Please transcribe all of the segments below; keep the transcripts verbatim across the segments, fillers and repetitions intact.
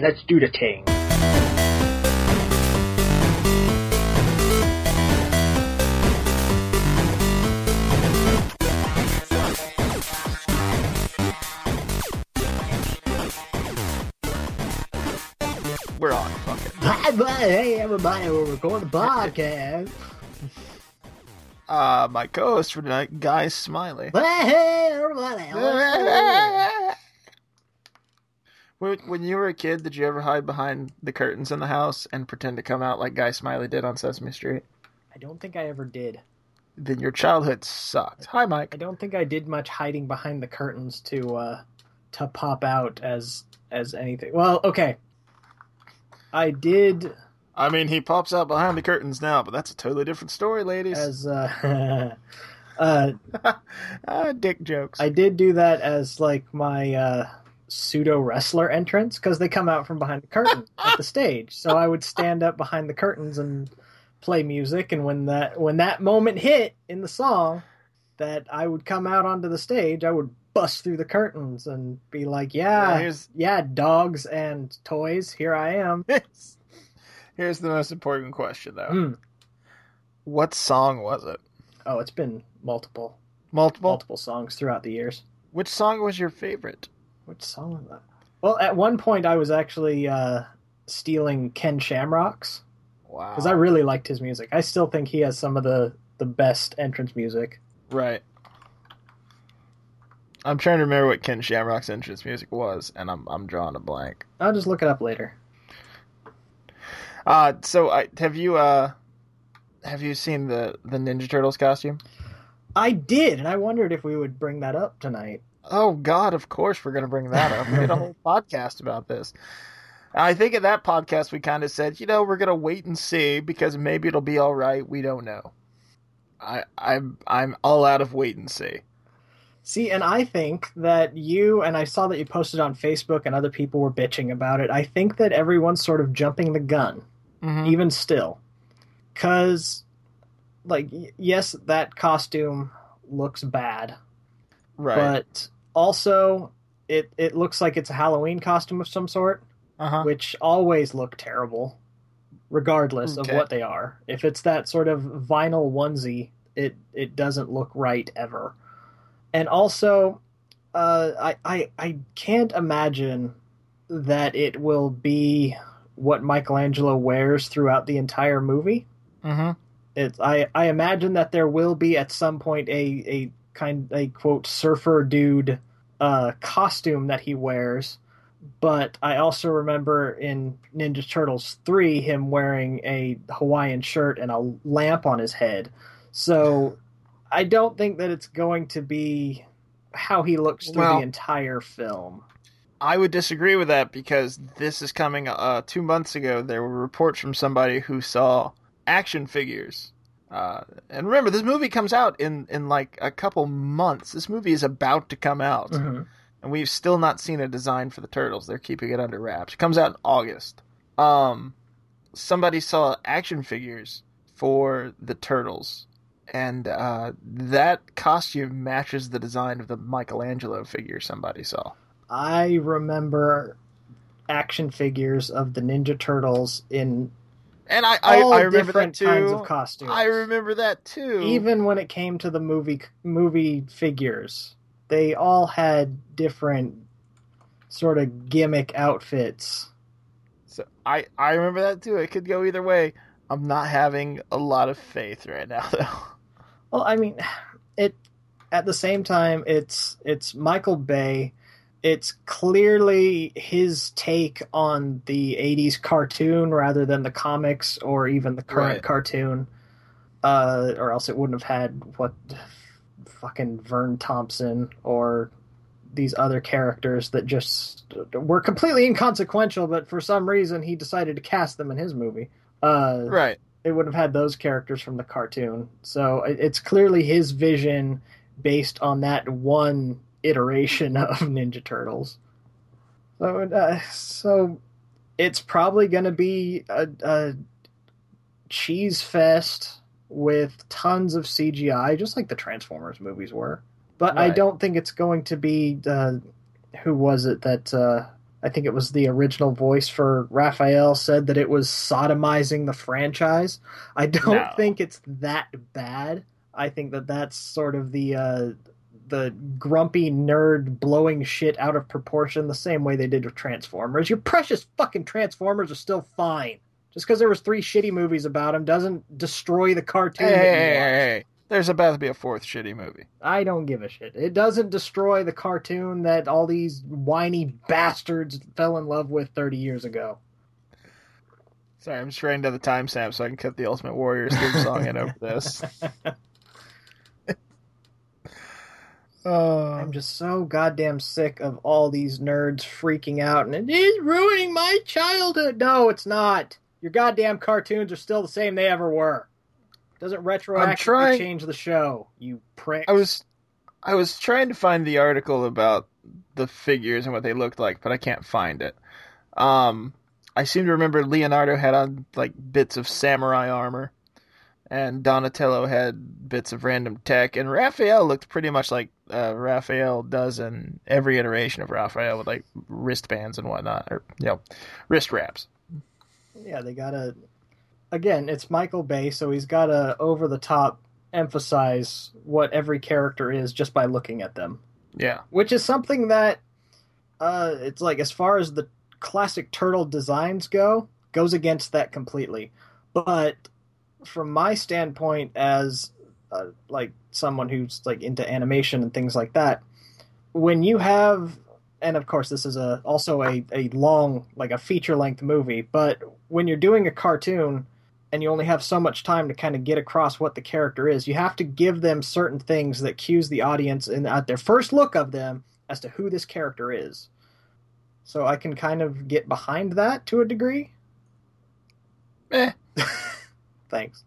let's do the thing. We're on. Fuck it. Hey, everybody, we're recording a podcast. Uh, my co-host for tonight, Guy Smiley. Hey, everybody. When when you were a kid, did you ever hide behind the curtains in the house and pretend to come out like Guy Smiley did on Sesame Street? I don't think I ever did. Then your childhood sucked. Hi, Mike. I don't think I did much hiding behind the curtains to uh, to pop out as as anything. Well, okay. I did. I mean, he pops out behind the curtains now, but that's a totally different story, ladies. As uh, uh, ah, dick jokes. I did do that as like my uh, pseudo wrestler entrance because they come out from behind the curtain at the stage. So I would stand up behind the curtains and play music, and when that when that moment hit in the song, that I would come out onto the stage, I would bust through the curtains and be like, "Yeah, yeah, yeah, dogs and toys, here I am." Here's the most important question, though. Mm. What song was it? Oh, it's been multiple, Multiple? multiple songs throughout the years. Which song was your favorite? Which song was that? Well, at one point I was actually uh, stealing Ken Shamrock's. Wow. Because I really liked his music. I still think he has some of the, the best entrance music. Right. I'm trying to remember what Ken Shamrock's entrance music was, and I'm I'm drawing a blank. I'll just look it up later. Uh, so I, have you uh, have you seen the, the Ninja Turtles costume? I did, and I wondered if we would bring that up tonight. Oh God, of course we're going to bring that up. We did a whole podcast about this. I think in that podcast we kind of said, you know, we're going to wait and see because maybe it'll be all right. We don't know. I I'm I'm all out of wait and see. See, and I think that you, and I saw that you posted on Facebook and other people were bitching about it, I think that everyone's sort of jumping the gun, mm-hmm. even still. Because, like, yes, that costume looks bad. Right. But also, it, it looks like it's a Halloween costume of some sort, uh-huh. which always look terrible, regardless okay. of what they are. If it's that sort of vinyl onesie, it, it doesn't look right ever. And also, uh, I, I I can't imagine that it will be what Michelangelo wears throughout the entire movie. Mm-hmm. It's I, I imagine that there will be at some point a, a kind a quote surfer dude uh, costume that he wears. But I also remember in Ninja Turtles three him wearing a Hawaiian shirt and a lamp on his head. So I don't think that it's going to be how he looks through well, the entire film. I would disagree with that because this is coming uh, two months ago. There were reports from somebody who saw action figures. Uh, and remember, this movie comes out in, in like a couple months. This movie is about to come out. Mm-hmm. And we've still not seen a design for the Turtles. They're keeping it under wraps. It comes out in August. Um, somebody saw action figures for the Turtles. And uh, that costume matches the design of the Michelangelo figure somebody saw. I remember action figures of the Ninja Turtles in and I, I, all I remember different that too. kinds of costumes. I remember that too. Even when it came to the movie movie figures, they all had different sort of gimmick outfits. So I, I remember that too. It could go either way. I'm not having a lot of faith right now, though. Well, I mean, it at the same time, it's it's Michael Bay. It's clearly his take on the eighties cartoon rather than the comics or even the current right. cartoon. Uh, or else it wouldn't have had what fucking Vern Thompson or these other characters that just were completely inconsequential, but for some reason he decided to cast them in his movie. Uh, right. It would have had those characters from the cartoon. So it's clearly his vision based on that one iteration of Ninja Turtles. So, uh, so it's probably going to be a, a cheese fest with tons of C G I, just like the Transformers movies were. But right. I don't think it's going to be, uh, who was it that, uh, I think it was the original voice for Raphael, said that it was sodomizing the franchise. I don't No. think it's that bad. I think that that's sort of the uh, the grumpy nerd blowing shit out of proportion the same way they did with Transformers. Your precious fucking Transformers are still fine. Just because there was three shitty movies about them doesn't destroy the cartoon Hey, that you hey, hey, watched. hey. There's about to be a fourth shitty movie. I don't give a shit. It doesn't destroy the cartoon that all these whiny bastards fell in love with thirty years ago. Sorry, I'm just writing down the timestamp so I can cut the Ultimate Warriors theme song in over this. uh, I'm just so goddamn sick of all these nerds freaking out and it is ruining my childhood. No, it's not. Your goddamn cartoons are still the same they ever were. Doesn't retroactively trying... change the show, you prick. I was I was trying to find the article about the figures and what they looked like, but I can't find it. Um, I seem to remember Leonardo had on like bits of samurai armor, and Donatello had bits of random tech, and Raphael looked pretty much like uh, Raphael does in every iteration of Raphael with like wristbands and whatnot, or you know, wrist wraps. Yeah, they gotta... Again, it's Michael Bay, so he's gotta over-the-top emphasize what every character is just by looking at them. Yeah. Which is something that, uh, it's like, as far as the classic turtle designs go, goes against that completely. But from my standpoint as, uh, like, someone who's, like, into animation and things like that, when you have... And of course, this is a also a, a long, like a feature-length movie. But when you're doing a cartoon and you only have so much time to kind of get across what the character is, you have to give them certain things that cues the audience in at their first look of them as to who this character is. So I can kind of get behind that to a degree. Eh. Thanks.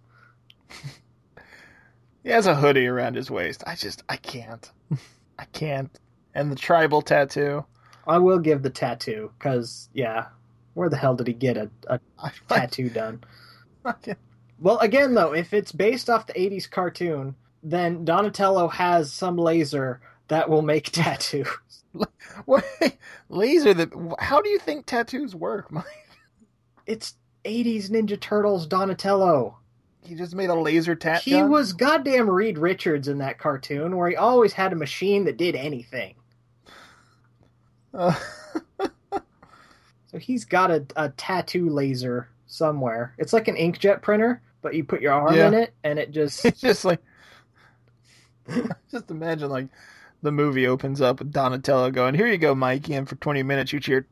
He has a hoodie around his waist. I just, I can't. I can't. And the tribal tattoo. I will give the tattoo, because, yeah, where the hell did he get a, a tattoo done? Well, again, though, if it's based off the eighties cartoon, then Donatello has some laser that will make tattoos. Wait, laser? That? How do you think tattoos work, Mike? It's eighties Ninja Turtles Donatello. He just made a laser tat He gun? was goddamn Reed Richards in that cartoon, where he always had a machine that did anything. Uh. So he's got a, a tattoo laser somewhere. It's like an inkjet printer, but you put your arm Yeah. in it, and it just... It's just like... Just imagine, like, the movie opens up with Donatello going, here you go, Mikey, and for twenty minutes you cheer...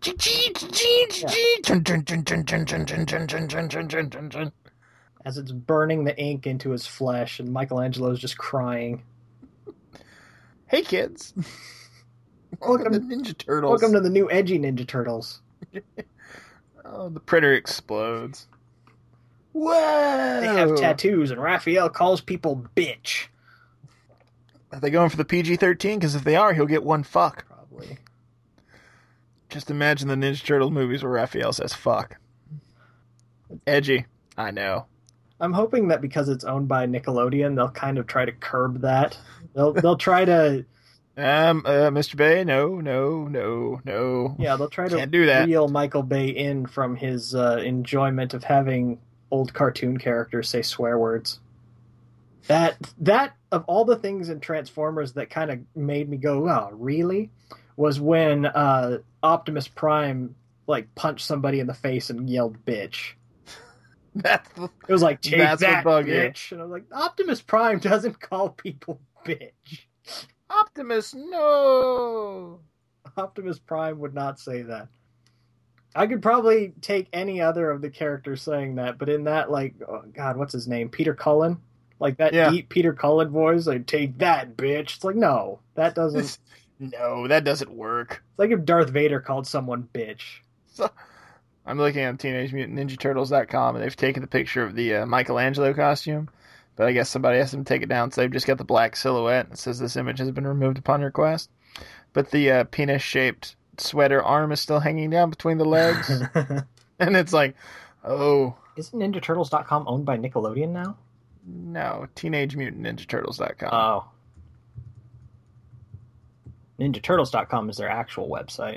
As it's burning the ink into his flesh, and Michelangelo's just crying. Hey, kids. Welcome, welcome to Ninja Turtles. Welcome to the new edgy Ninja Turtles. Oh, the printer explodes. Whoa! They have tattoos, and Raphael calls people bitch. Are they going for the P G thirteen? Because if they are, he'll get one fuck. Probably. Just imagine the Ninja Turtle movies where Raphael says fuck. Edgy. I know. I'm hoping that because it's owned by Nickelodeon, they'll kind of try to curb that. They'll they'll try to... Um, uh, Mister Bay, no, no, no, no. Yeah, they'll try to Can't do that. reel Michael Bay in from his uh, enjoyment of having old cartoon characters say swear words. That, that of all the things in Transformers that kind of made me go, oh, really? Was when uh, Optimus Prime like punched somebody in the face and yelled bitch. That's the, It was like, take that's that, what bug you. bitch. And I was like, Optimus Prime doesn't call people bitch. Optimus, no! Optimus Prime would not say that. I could probably take any other of the characters saying that, but in that, like, oh God, what's his name? Peter Cullen? Like that Yeah. deep Peter Cullen voice, like, take that, bitch. It's like, no, that doesn't... It's No, that doesn't work. like if Darth Vader called someone bitch. So, I'm looking at Teenage Mutant Ninja Turtles dot com, and they've taken the picture of the uh, Michelangelo costume, but I guess somebody asked them to take it down, so they've just got the black silhouette. It says this image has been removed upon request. But the uh, penis-shaped sweater arm is still hanging down between the legs. And it's like, oh. Isn't Ninja Turtles dot com owned by Nickelodeon now? No, Teenage Mutant Ninja Turtles dot com. Oh. Ninja Turtles dot com is their actual website.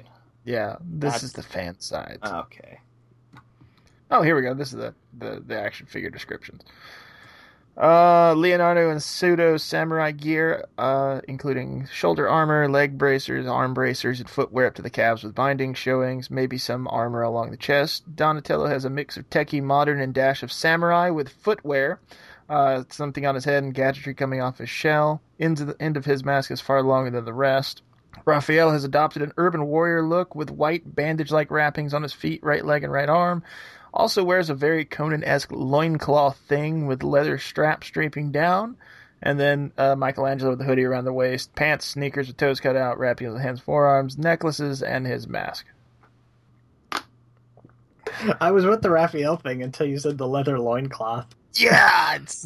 Yeah, this That's- is the fan side. Okay. Oh, here we go. This is the, the, the action figure descriptions. Uh, Leonardo and pseudo samurai gear, uh, including shoulder armor, leg bracers, arm bracers, and footwear up to the calves with binding showings, maybe some armor along the chest. Donatello has a mix of techie, modern, and dash of samurai with footwear, uh, something on his head and gadgetry coming off his shell. End of the end of his mask is far longer than the rest. Raphael has adopted an urban warrior look with white bandage-like wrappings on his feet, right leg, and right arm. Also wears a very Conan-esque loincloth thing with leather straps draping down. And then uh, Michelangelo with the hoodie around the waist, pants, sneakers with toes cut out, wrapping his hands, forearms, necklaces, and his mask. I was with the Raphael thing until you said the leather loincloth. Yeah! It's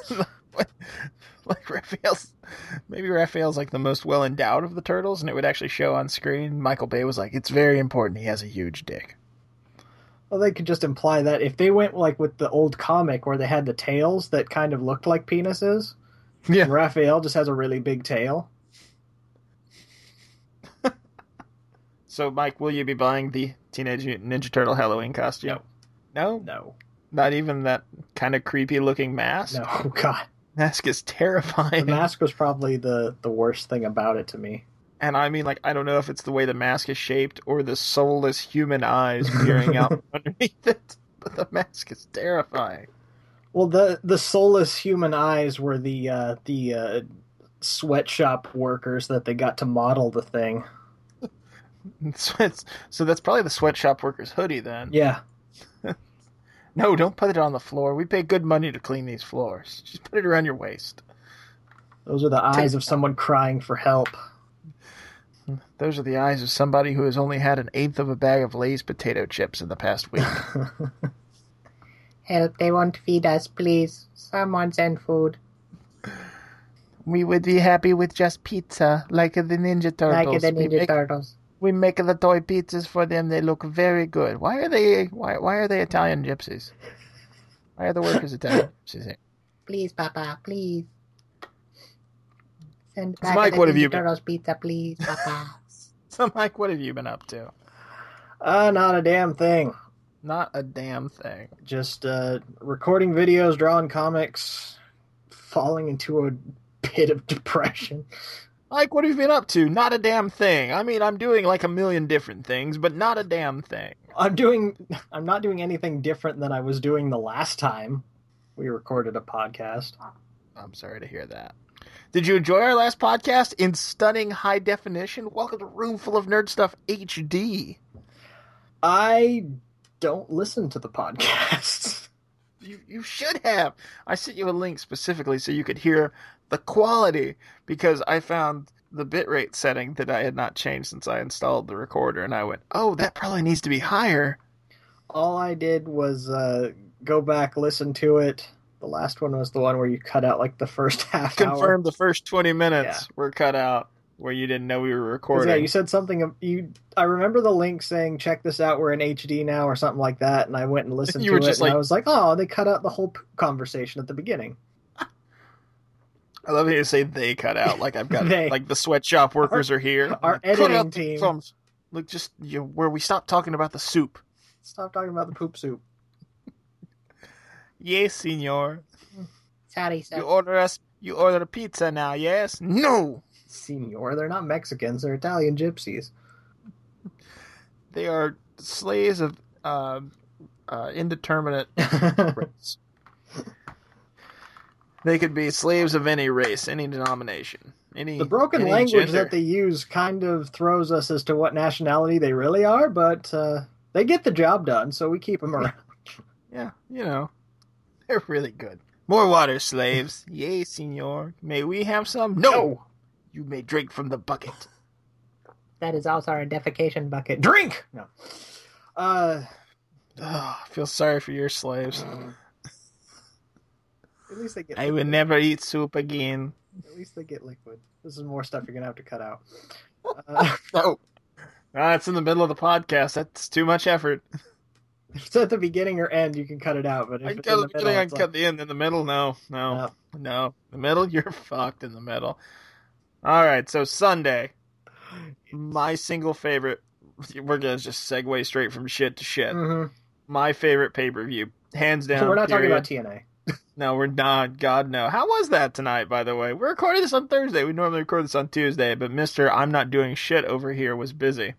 like Raphael's... Maybe Raphael's like the most well-endowed of the turtles, and it would actually show on screen. Michael Bay was like, it's very important he has a huge dick. Well, they could just imply that if they went like with the old comic where they had the tails that kind of looked like penises, Yeah. and Raphael just has a really big tail. So, Mike, will you be buying the Teenage Mutant Ninja Turtle Halloween costume? No. No? No. Not even that kind of creepy-looking mask? No, oh, God. Mask is terrifying. The mask was probably the, the worst thing about it to me. And I mean, like, I don't know if it's the way the mask is shaped or the soulless human eyes peering out underneath it, but the mask is terrifying. Well, the the soulless human eyes were the uh, the uh, sweatshop workers that they got to model the thing. So, it's, so that's probably the sweatshop worker's hoodie then. Yeah. No, don't put it on the floor. We pay good money to clean these floors. Just put it around your waist. Those are the eyes of someone crying for help. Those are the eyes of somebody who has only had an eighth of a bag of Lay's potato chips in the past week. Help, they won't feed us, please. Someone send food. We would be happy with just pizza, like the Ninja Turtles. Like the we Ninja make, Turtles. We make the toy pizzas for them. They look very good. Why are they? Why? Why are they Italian gypsies? Why are the workers Italian gypsies here? Please, Papa, please. Send So, back Mike, the what have Ninja you been- Turtles pizza, please, Papa. So, Mike, what have you been up to? Uh, not a damn thing. Not a damn thing. Just uh, recording videos, drawing comics, falling into a pit of depression. Mike, what have you been up to? Not a damn thing. I mean, I'm doing like a million different things, but not a damn thing. I'm doing. I'm not doing anything different than I was doing the last time we recorded a podcast. I'm sorry to hear that. Did you enjoy our last podcast in stunning high definition? Welcome to Room Full of Nerd Stuff H D. I don't listen to the podcasts. You you should have. I sent you a link specifically so you could hear the quality, because I found the bitrate setting that I had not changed since I installed the recorder, and I went, oh, that probably needs to be higher. All I did was uh, go back, listen to it. The last one was the one where you cut out like the first half hour. Confirmed the first twenty minutes Yeah. were cut out where you didn't know we were 'Cause, recording. Yeah, you said something. You, I remember the link saying, "Check this out. We're in H D now," or something like that. And I went and listened You to were it, just and like- I was like, "Oh, they cut out the whole p- conversation at the beginning." I love how you say they cut out, like I've got They. like the sweatshop workers are here. our Cut editing out the team. thumbs. Look, just you know, where we stopped talking about the soup. Stop talking about the poop soup. Yes, senor. Sorry, sir. You order us. You order a pizza now. Yes. No. Senor, they're not Mexicans. They're Italian gypsies. They are slaves of uh, uh, indeterminate race. They could be slaves of any race, any denomination, any. The broken any language gender. that they use kind of throws us as to what nationality they really are, but uh, they get the job done, so we keep them around. Yeah, you know, they're really good. More water, slaves. Yea, senor. May we have some? No. No. You may drink from the bucket. That is also our defecation bucket. Drink! No. Uh, Oh, I feel sorry for your slaves. at least they get. I will liquid. never eat soup again. At least they get liquid. This is more stuff you're gonna have to cut out. Uh, No. Ah, it's in the middle of the podcast. That's too much effort. if it's at the beginning or end, you can cut it out. But if I can it's cut in the the beginning, middle, I it's can like, cut the end. In the middle, no. No. No. No. The middle, you're fucked in the middle. All right, so Sunday. My single favorite we're gonna just segue straight from shit to shit. Mm-hmm. My favorite pay per view, hands down. So we're not period. talking about T N A. No, we're not. God, no. How was that tonight, by the way? We're recording this on Thursday. We normally record this on Tuesday, but Mister I'm not doing shit over here was busy.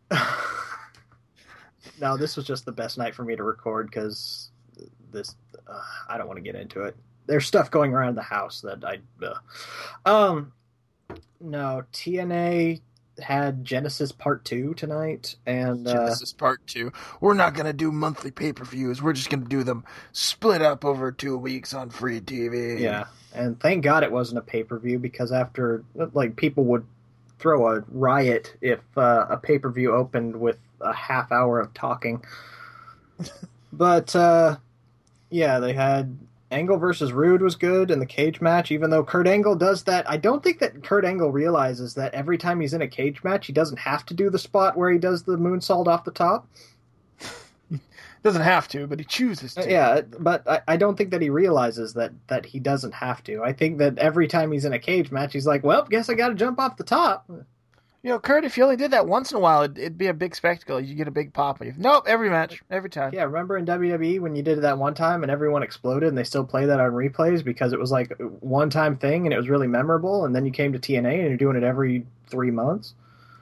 No, this was just the best night for me to record because this, uh, I don't want to get into it. There's stuff going around the house that I, uh. um, no, T N A had Genesis Part two tonight, and uh, Genesis Part two. We're not going to do monthly pay-per-views. We're just going to do them split up over two weeks on free T V. Yeah, and thank God it wasn't a pay-per-view, because after, like, people would throw a riot if uh, a pay-per-view opened with a half hour of talking. But, uh, yeah, they had Angle versus Rude was good in the cage match, even though Kurt Angle does that. I don't think that Kurt Angle realizes that every time he's in a cage match, he doesn't have to do the spot where he does the moonsault off the top. Doesn't have to, but he chooses to. Yeah, but I, I don't think that he realizes that, that he doesn't have to. I think that every time he's in a cage match, he's like, well, guess I gotta jump off the top. You know, Kurt, if you only did that once in a while, it'd, it'd be a big spectacle. You get a big pop. You, nope, every match, every time. Yeah, remember in W W E when you did it that one time and everyone exploded and they still play that on replays because it was like a one-time thing and it was really memorable, and then you came to T N A and you're doing it every three months?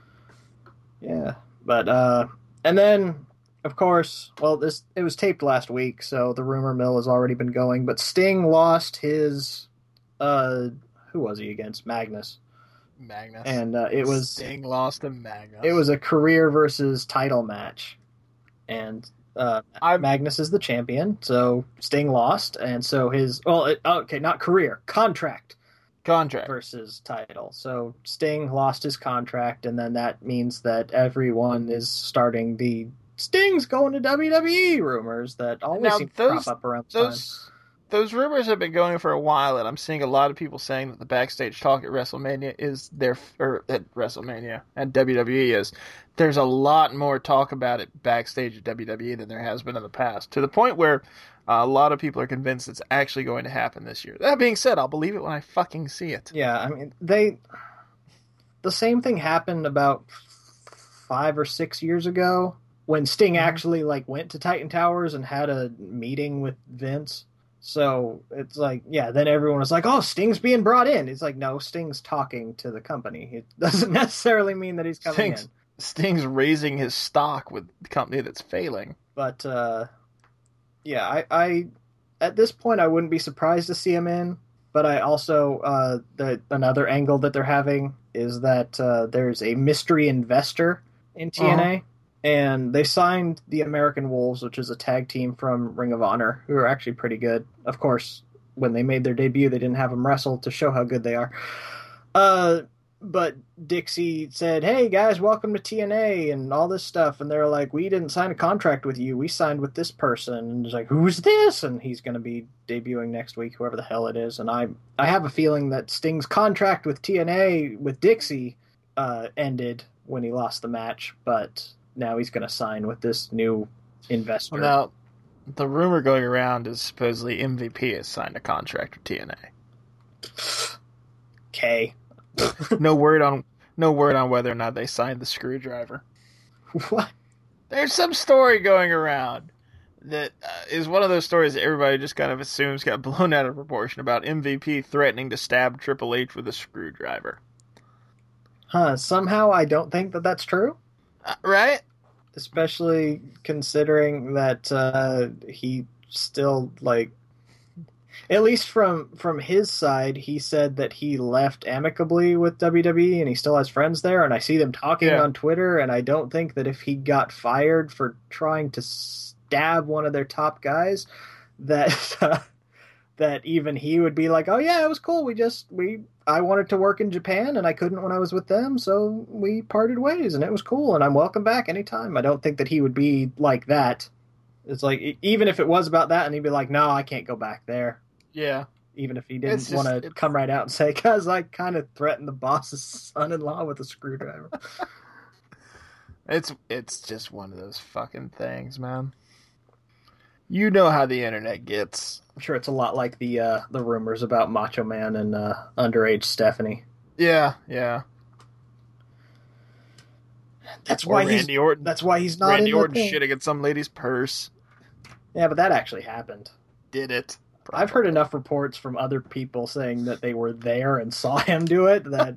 Yeah, but, uh, and then, of course, well, this it was taped last week, so the rumor mill has already been going, but Sting lost his, uh, who was he against? Magnus. Magnus. And uh, it was Sting lost to Magnus. It was a career versus title match, and uh, Magnus is the champion, so Sting lost, and so his well, it, okay, not career, contract, contract versus title. So Sting lost his contract, and then that means that everyone is starting the Sting's going to W W E rumors that always now, seem to those, crop up around the those, time. Those rumors have been going for a while, and I'm seeing a lot of people saying that the backstage talk at WrestleMania is their, or at WrestleMania and W W E is, there's a lot more talk about it backstage at W W E than there has been in the past, to the point where uh, a lot of people are convinced it's actually going to happen this year. That being said, I'll believe it when I fucking see it. Yeah, I mean, they, the same thing happened about five or six years ago when Sting mm-hmm. actually like went to Titan Towers and had a meeting with Vince. So it's like, yeah, then everyone was like, oh, Sting's being brought in. It's like, no, Sting's talking to the company. It doesn't necessarily mean that he's coming Sting's, in. Sting's raising his stock with the company that's failing. But, uh, yeah, I, I, at this point, I wouldn't be surprised to see him in. But I also, uh, the, another angle that they're having is that uh, there's a mystery investor in T N A. Uh-huh. And they signed the American Wolves, which is a tag team from Ring of Honor, who are actually pretty good. Of course, when they made their debut, they didn't have them wrestle to show how good they are. Uh, but Dixie said, hey, guys, welcome to T N A and all this stuff. And they're like, we didn't sign a contract with you. We signed with this person. And it's like, who's this? And he's going to be debuting next week, whoever the hell it is. And I, I have a feeling that Sting's contract with T N A, with Dixie, uh, ended when he lost the match. But now he's going to sign with this new investor. Well, now, the rumor going around is supposedly M V P has signed a contract with T N A. Okay. no word on no word on whether or not they signed the Screwdriver. What? There's some story going around that uh, is one of those stories that everybody just kind of assumes got blown out of proportion about M V P threatening to stab Triple H with a screwdriver. Huh, somehow I don't think that that's true. Uh, right? Especially considering that uh, he still, like, at least from from his side, he said that he left amicably with W W E and he still has friends there, and I see them talking yeah. on Twitter, and I don't think that if he got fired for trying to stab one of their top guys, that uh, that even he would be like, oh yeah, it was cool, we just, we, I wanted to work in Japan and I couldn't when I was with them, so we parted ways and it was cool and I'm welcome back anytime. I don't think that he would be like that. It's like, even if it was about that and he'd be like, no, I can't go back there. Yeah. Even if he didn't want to come right out and say, because I kind of threatened the boss's son-in-law with a screwdriver. It's it's just one of those fucking things, man. You know how the internet gets. I'm sure it's a lot like the uh, the rumors about Macho Man and uh, underage Stephanie. Yeah, yeah. That's Or why he's. Randy Orton. That's why he's not Randy in the Orton thing. shitting at some lady's purse. Yeah, but that actually happened. Did it? I've heard enough reports from other people saying that they were there and saw him do it that.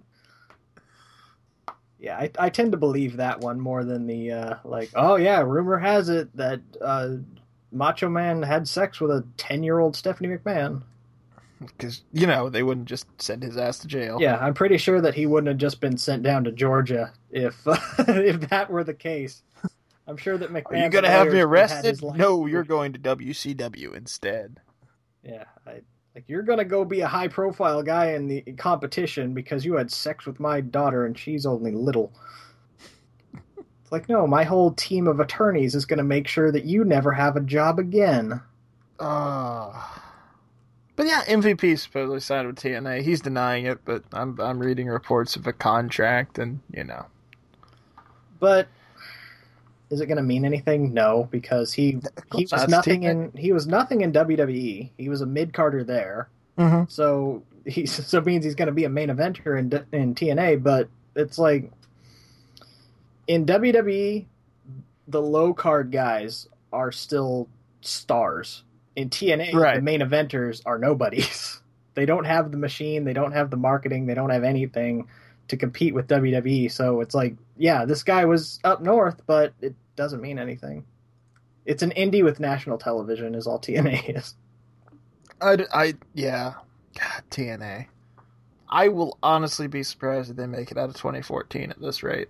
Yeah, I, I tend to believe that one more than the, uh, like, oh yeah, rumor has it that uh, Macho Man had sex with a ten-year-old Stephanie McMahon. Because, you know, they wouldn't just send his ass to jail. Yeah, I'm pretty sure that he wouldn't have just been sent down to Georgia if if that were the case. I'm sure that McMahon... Are you going to have me arrested? No, you're going to W C W instead. Yeah, I, like, you're going to go be a high-profile guy in the competition because you had sex with my daughter and she's only little. It's like, no, my whole team of attorneys is going to make sure that you never have a job again. Uh, but yeah, M V P supposedly signed with T N A. He's denying it, but I'm I'm reading reports of a contract and, you know. But... is it going to mean anything? No, because he he was nothing in he was nothing in W W E. He was a mid carder there, mm-hmm. so he so it means he's going to be a main eventer in in T N A. But it's like in W W E, the low card guys are still stars. In T N A, right. The main eventers are nobodies. They don't have the machine. They don't have the marketing. They don't have anything to compete with W W E. So it's like, yeah, this guy was up north, but it doesn't mean anything. It's an indie with national television is all T N A is. I, I yeah. God, T N A. I will honestly be surprised if they make it out of twenty fourteen at this rate.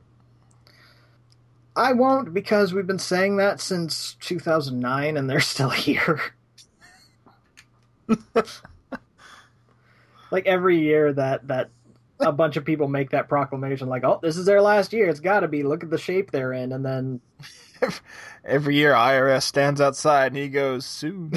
I won't, because we've been saying that since two thousand nine and they're still here. Like every year that, that a bunch of people make that proclamation like, oh, this is their last year. It's got to be. Look at the shape they're in. And then... every year I R S stands outside and he goes, soon.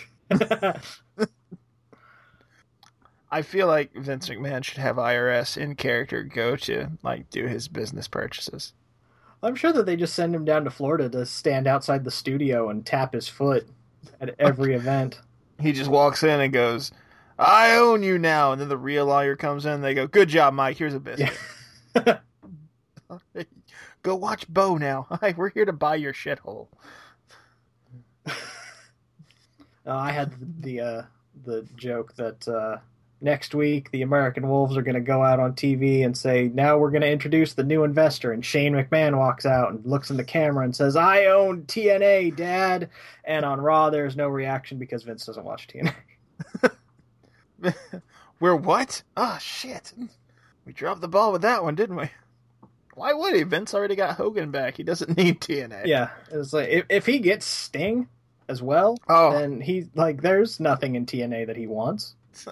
I feel like Vince McMahon should have I R S in character go to, like, do his business purchases. I'm sure that they just send him down to Florida to stand outside the studio and tap his foot at every event. He just walks in and goes, I own you now. And then the real lawyer comes in and they go, good job, Mike. Here's a biscuit. Yeah. Go watch Bo now. We're here to buy your shithole. uh, I had the uh, the joke that uh, next week the American Wolves are going to go out on T V and say, now we're going to introduce the new investor. And Shane McMahon walks out and looks in the camera and says, I own T N A, Dad. And on Raw, there's no reaction because Vince doesn't watch T N A. We're what? Oh, shit. We dropped the ball with that one, didn't we? Why would he? Vince already got Hogan back. He doesn't need T N A. Yeah. It's like, if, if he gets Sting as well, oh. then he, like, there's nothing in T N A that he wants.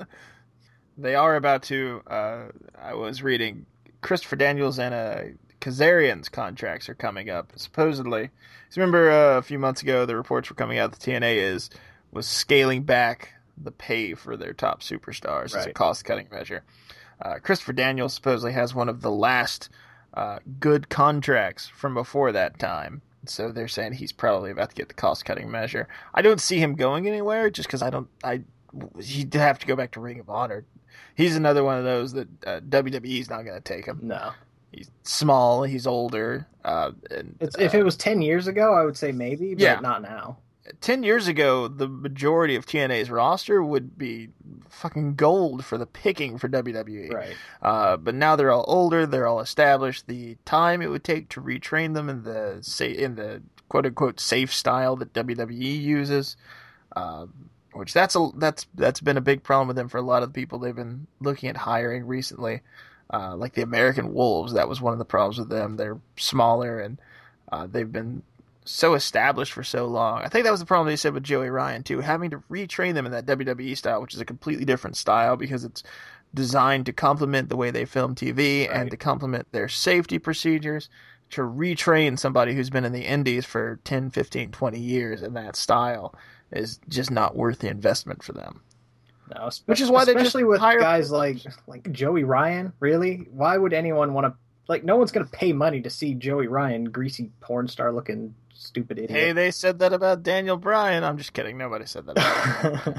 They are about to, uh, I was reading, Christopher Daniels and uh, Kazarian's contracts are coming up, supposedly. So remember uh, a few months ago, the reports were coming out that T N A is was scaling back the pay for their top superstars right. as a cost-cutting measure. Uh, Christopher Daniels supposedly has one of the last uh, good contracts from before that time. So they're saying he's probably about to get the cost-cutting measure. I don't see him going anywhere just because I don't... I He'd have to go back to Ring of Honor. He's another one of those that uh, W W E's not going to take him. No. He's small, he's older. Uh, and, it's, uh, if it was ten years ago, I would say maybe, but yeah. not now. Ten years ago, the majority of T N A's roster would be fucking gold for the picking for W W E. Right. Uh, but now they're all older, they're all established. The time it would take to retrain them in the say in the quote unquote safe style that W W E uses, uh, which that's a that's that's been a big problem with them for a lot of the people they've been looking at hiring recently. Uh, like the American Wolves, that was one of the problems with them. They're smaller and uh, they've been so established for so long. I think that was the problem they said with Joey Ryan too, having to retrain them in that W W E style, which is a completely different style because it's designed to complement the way they film T V right. and to complement their safety procedures. To retrain somebody who's been in the indies for ten, fifteen, twenty years in that style is just not worth the investment for them. No, which is why they just especially with hire guys like like Joey Ryan. Really, why would anyone want to? Like, no one's going to pay money to see Joey Ryan, greasy porn star looking stupid idiot. Hey, they said that about Daniel Bryan. I'm just kidding. Nobody said that about him.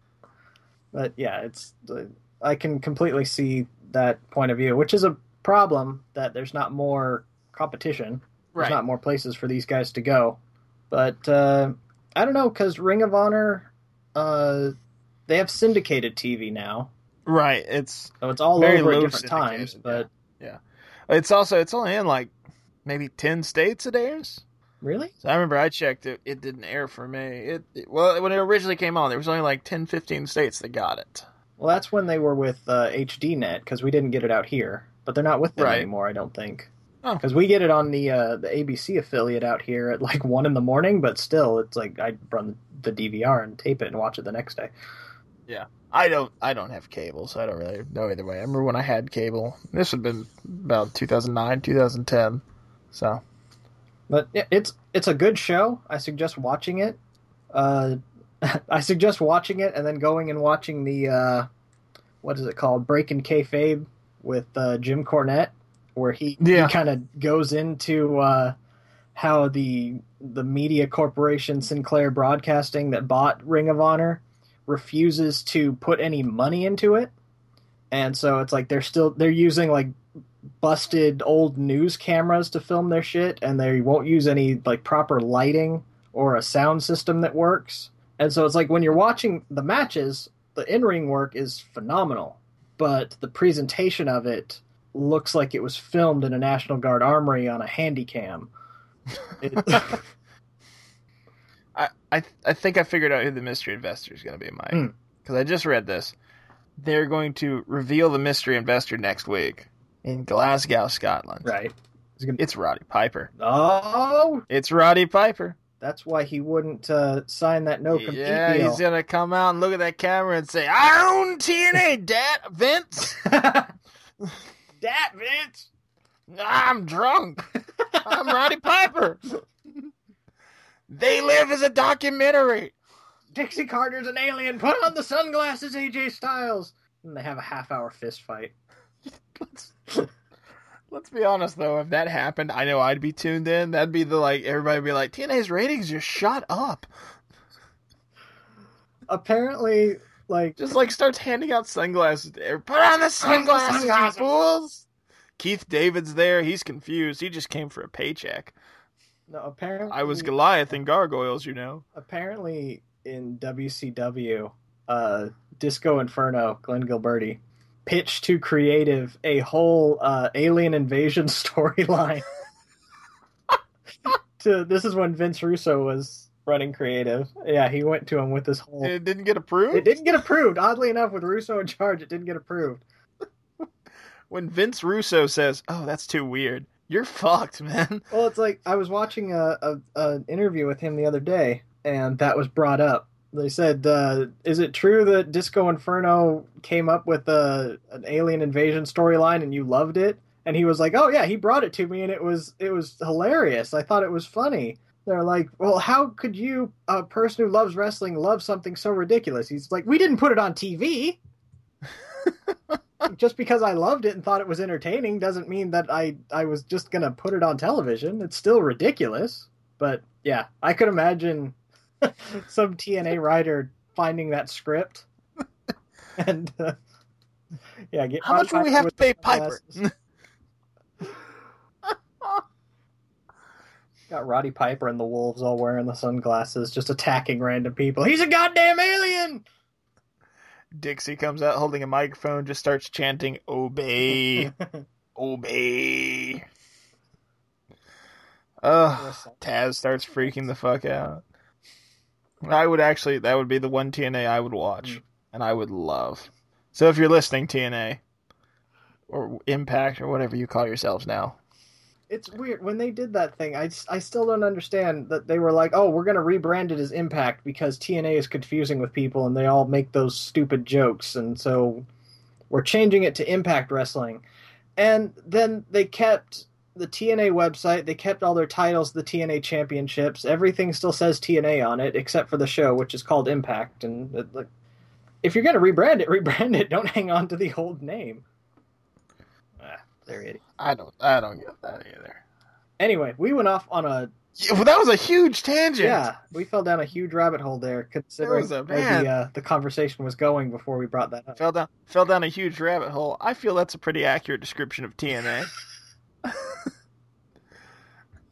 But yeah, it's I can completely see that point of view, which is a problem that there's not more competition. There's Right. not more places for these guys to go. But uh, I don't know, because Ring of Honor, uh, they have syndicated T V now. Right. It's So it's all very over at low different times. syndicated, But yeah. It's also, it's only in like maybe ten states it airs. really? So I remember I checked it. It didn't air for me. It, it Well, when it originally came on, there was only like ten, fifteen states that got it. Well, that's when they were with uh, H D Net, because we didn't get it out here. But they're not with them Right. anymore, I don't think. Oh. Because we get it on the uh, the A B C affiliate out here at like one in the morning, but still, it's like I run the D V R and tape it and watch it the next day. I don't I don't have cable, so I don't really know either way. I remember when I had cable. This would have been about two thousand nine, two thousand ten. So, But yeah, it's it's a good show. I suggest watching it. Uh, I suggest watching it and then going and watching the uh, what is it called, Breaking Kayfabe with uh, Jim Cornette, where he, Yeah. he kind of goes into uh, how the the media corporation Sinclair Broadcasting that bought Ring of Honor refuses to put any money into it, and so it's like they're still they're using like busted old news cameras to film their shit, and they won't use any like proper lighting or a sound system that works. And so it's like when you're watching the matches, the in-ring work is phenomenal, but the presentation of it looks like it was filmed in a National Guard armory on a handy cam. It, I I, I think I figured out who the mystery investor is going to be, Mike. Hmm. Because I just read this. They're going to reveal the mystery investor next week in Glasgow, Scotland. right. It's gonna- It's Roddy Piper. Oh, It's Roddy Piper. that's why he wouldn't uh, sign that no compete Yeah, deal. he's going to come out and look at that camera and say, I own T N A, Dat Vince. Dat Vince. I'm drunk. I'm Roddy Piper. They Live as a documentary. Dixie Carter's an alien. Put on the sunglasses, A J Styles. And they have a half-hour fist fight. Let's, let's be honest, though. If that happened, I know I'd be tuned in. That'd be the, like, everybody would be like, T N A's ratings just shot up. Apparently, like, Just, like, starts handing out sunglasses to every- Put on the sunglasses, you Sunglasses. fools. Keith David's there. He's confused. He just came for a paycheck. no, apparently, I was Goliath in Gargoyles, you know. apparently in W C W, uh, Disco Inferno, Glenn Gilberti, pitched to creative a whole uh, alien invasion storyline. To this is when Vince Russo was running creative. Yeah, he went to him with this whole. It didn't get approved? It didn't get approved. Oddly enough, with Russo in charge, it didn't get approved. When Vince Russo says, oh, that's too weird, you're fucked, man. Well, it's like I was watching a, a an interview with him the other day, and that was brought up. They said, uh, "Is it true that Disco Inferno came up with a an alien invasion storyline, and you loved it?" And he was like, "Oh yeah, he brought it to me, and it was it was hilarious. I thought it was funny." They're like, "Well, how could you, a person who loves wrestling, love something so ridiculous?" He's like, "We didn't put it on T V." Just because I loved it and thought it was entertaining doesn't mean that I, I was just going to put it on television. It's still ridiculous. But yeah, I could imagine some T N A writer finding that script. And uh, yeah, get How much will we have to with pay the Piper? sunglasses. Got Roddy Piper and the Wolves all wearing the sunglasses, just attacking random people. He's a goddamn alien! Dixie comes out holding a microphone, just starts chanting, obey, obey. Ugh, Taz starts freaking the fuck out. I would actually, that would be the one T N A I would watch, Mm. and I would love. So if you're listening, T N A, or Impact, or whatever you call yourselves now. It's weird. When they did that thing, I, I still don't understand that they were like, oh, we're going to rebrand it as Impact because T N A is confusing with people and they all make those stupid jokes. And so we're changing it to Impact Wrestling. And then they kept the T N A website. They kept all their titles, the T N A championships. Everything still says T N A on it except for the show, which is called Impact. And it, like, if you're going to rebrand it, rebrand it. Don't hang on to the old name. Ah, they're idiots. I don't, I don't get that either. Anyway, we went off on a Yeah, well, that was a huge tangent. yeah. We fell down a huge rabbit hole there, considering was a- where man. the uh, the conversation was going before we brought that up. Fell down, fell down a huge rabbit hole. I feel that's a pretty accurate description of T N A.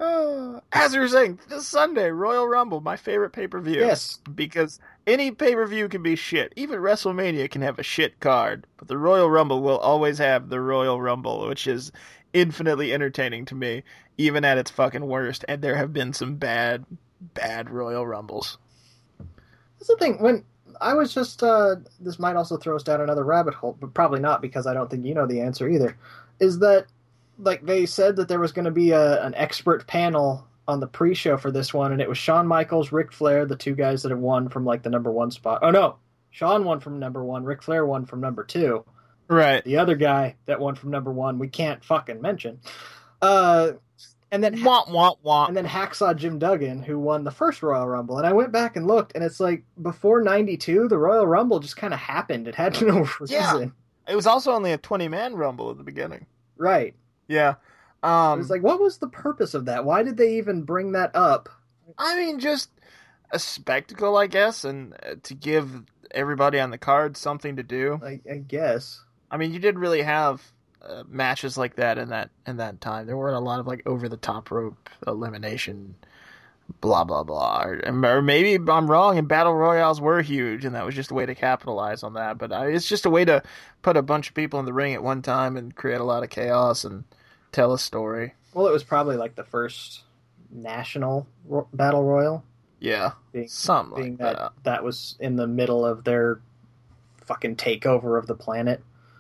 Uh, as you were saying, this Sunday, Royal Rumble, my favorite pay-per-view. Yes. Because any pay-per-view can be shit. Even WrestleMania can have a shit card. But the Royal Rumble will always have the Royal Rumble, which is infinitely entertaining to me, even at its fucking worst. And there have been some bad, bad Royal Rumbles. That's the thing. When I was just, uh, this might also throw us down another rabbit hole, but probably not because I don't think you know the answer either, is that like they said that there was going to be a, an expert panel on the pre-show for this one, and it was Shawn Michaels, Ric Flair, the two guys that have won from like the number one spot. Oh no, Shawn won from number one, Ric Flair won from number two. Right. The other guy that won from number one, we can't fucking mention. Uh, and then wah, wah, wah. and then Hacksaw Jim Duggan, who won the first Royal Rumble. And I went back and looked, and it's like before ninety-two, the Royal Rumble just kind of happened. It had no reason. Yeah. It was also only a twenty-man Rumble at the beginning. Right. Yeah. Um, it was like, what was the purpose of that? Why did they even bring that up? I mean, just a spectacle, I guess, and uh, to give everybody on the card something to do. I, I guess. I mean, you didn't really have uh, matches like that in that in that time. There weren't a lot of like over the top rope elimination, blah blah blah. Or, or maybe I'm wrong, and battle royales were huge, and that was just a way to capitalize on that. But uh, it's just a way to put a bunch of people in the ring at one time and create a lot of chaos and tell a story. Well, it was probably like the first national ro- battle royal. Yeah, being, something being like that. that. That was in the middle of their fucking takeover of the planet.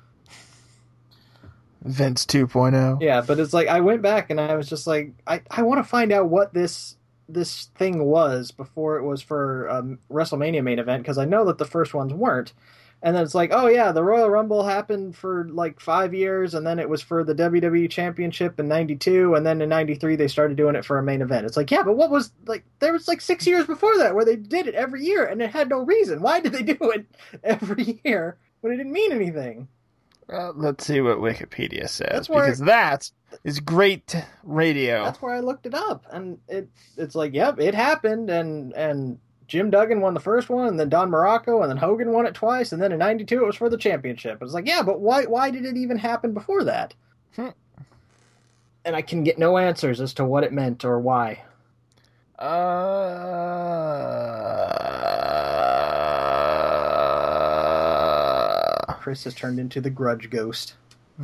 Vince two point oh. Yeah, but it's like I went back and I was just like, I, I want to find out what this this thing was before it was for um, WrestleMania main event, because I know that the first ones weren't. And then it's like, oh yeah, the Royal Rumble happened for like five years, and then it was for the W W E Championship in ninety-two, and then in ninety-three they started doing it for a main event. It's like, yeah, but what was, like, there was like six years before that where they did it every year, and it had no reason. Why did they do it every year when it didn't mean anything? Uh, let's see what Wikipedia says, That's where- because that is great radio. That's where I looked it up, and it it's like, yep, it happened, and and Jim Duggan won the first one, and then Don Morocco, and then Hogan won it twice, and then in ninety-two it was for the championship. It was like, yeah, but why why did it even happen before that? Hmm. And I can get no answers as to what it meant or why. Uh... Chris has turned into the Grudge Ghost.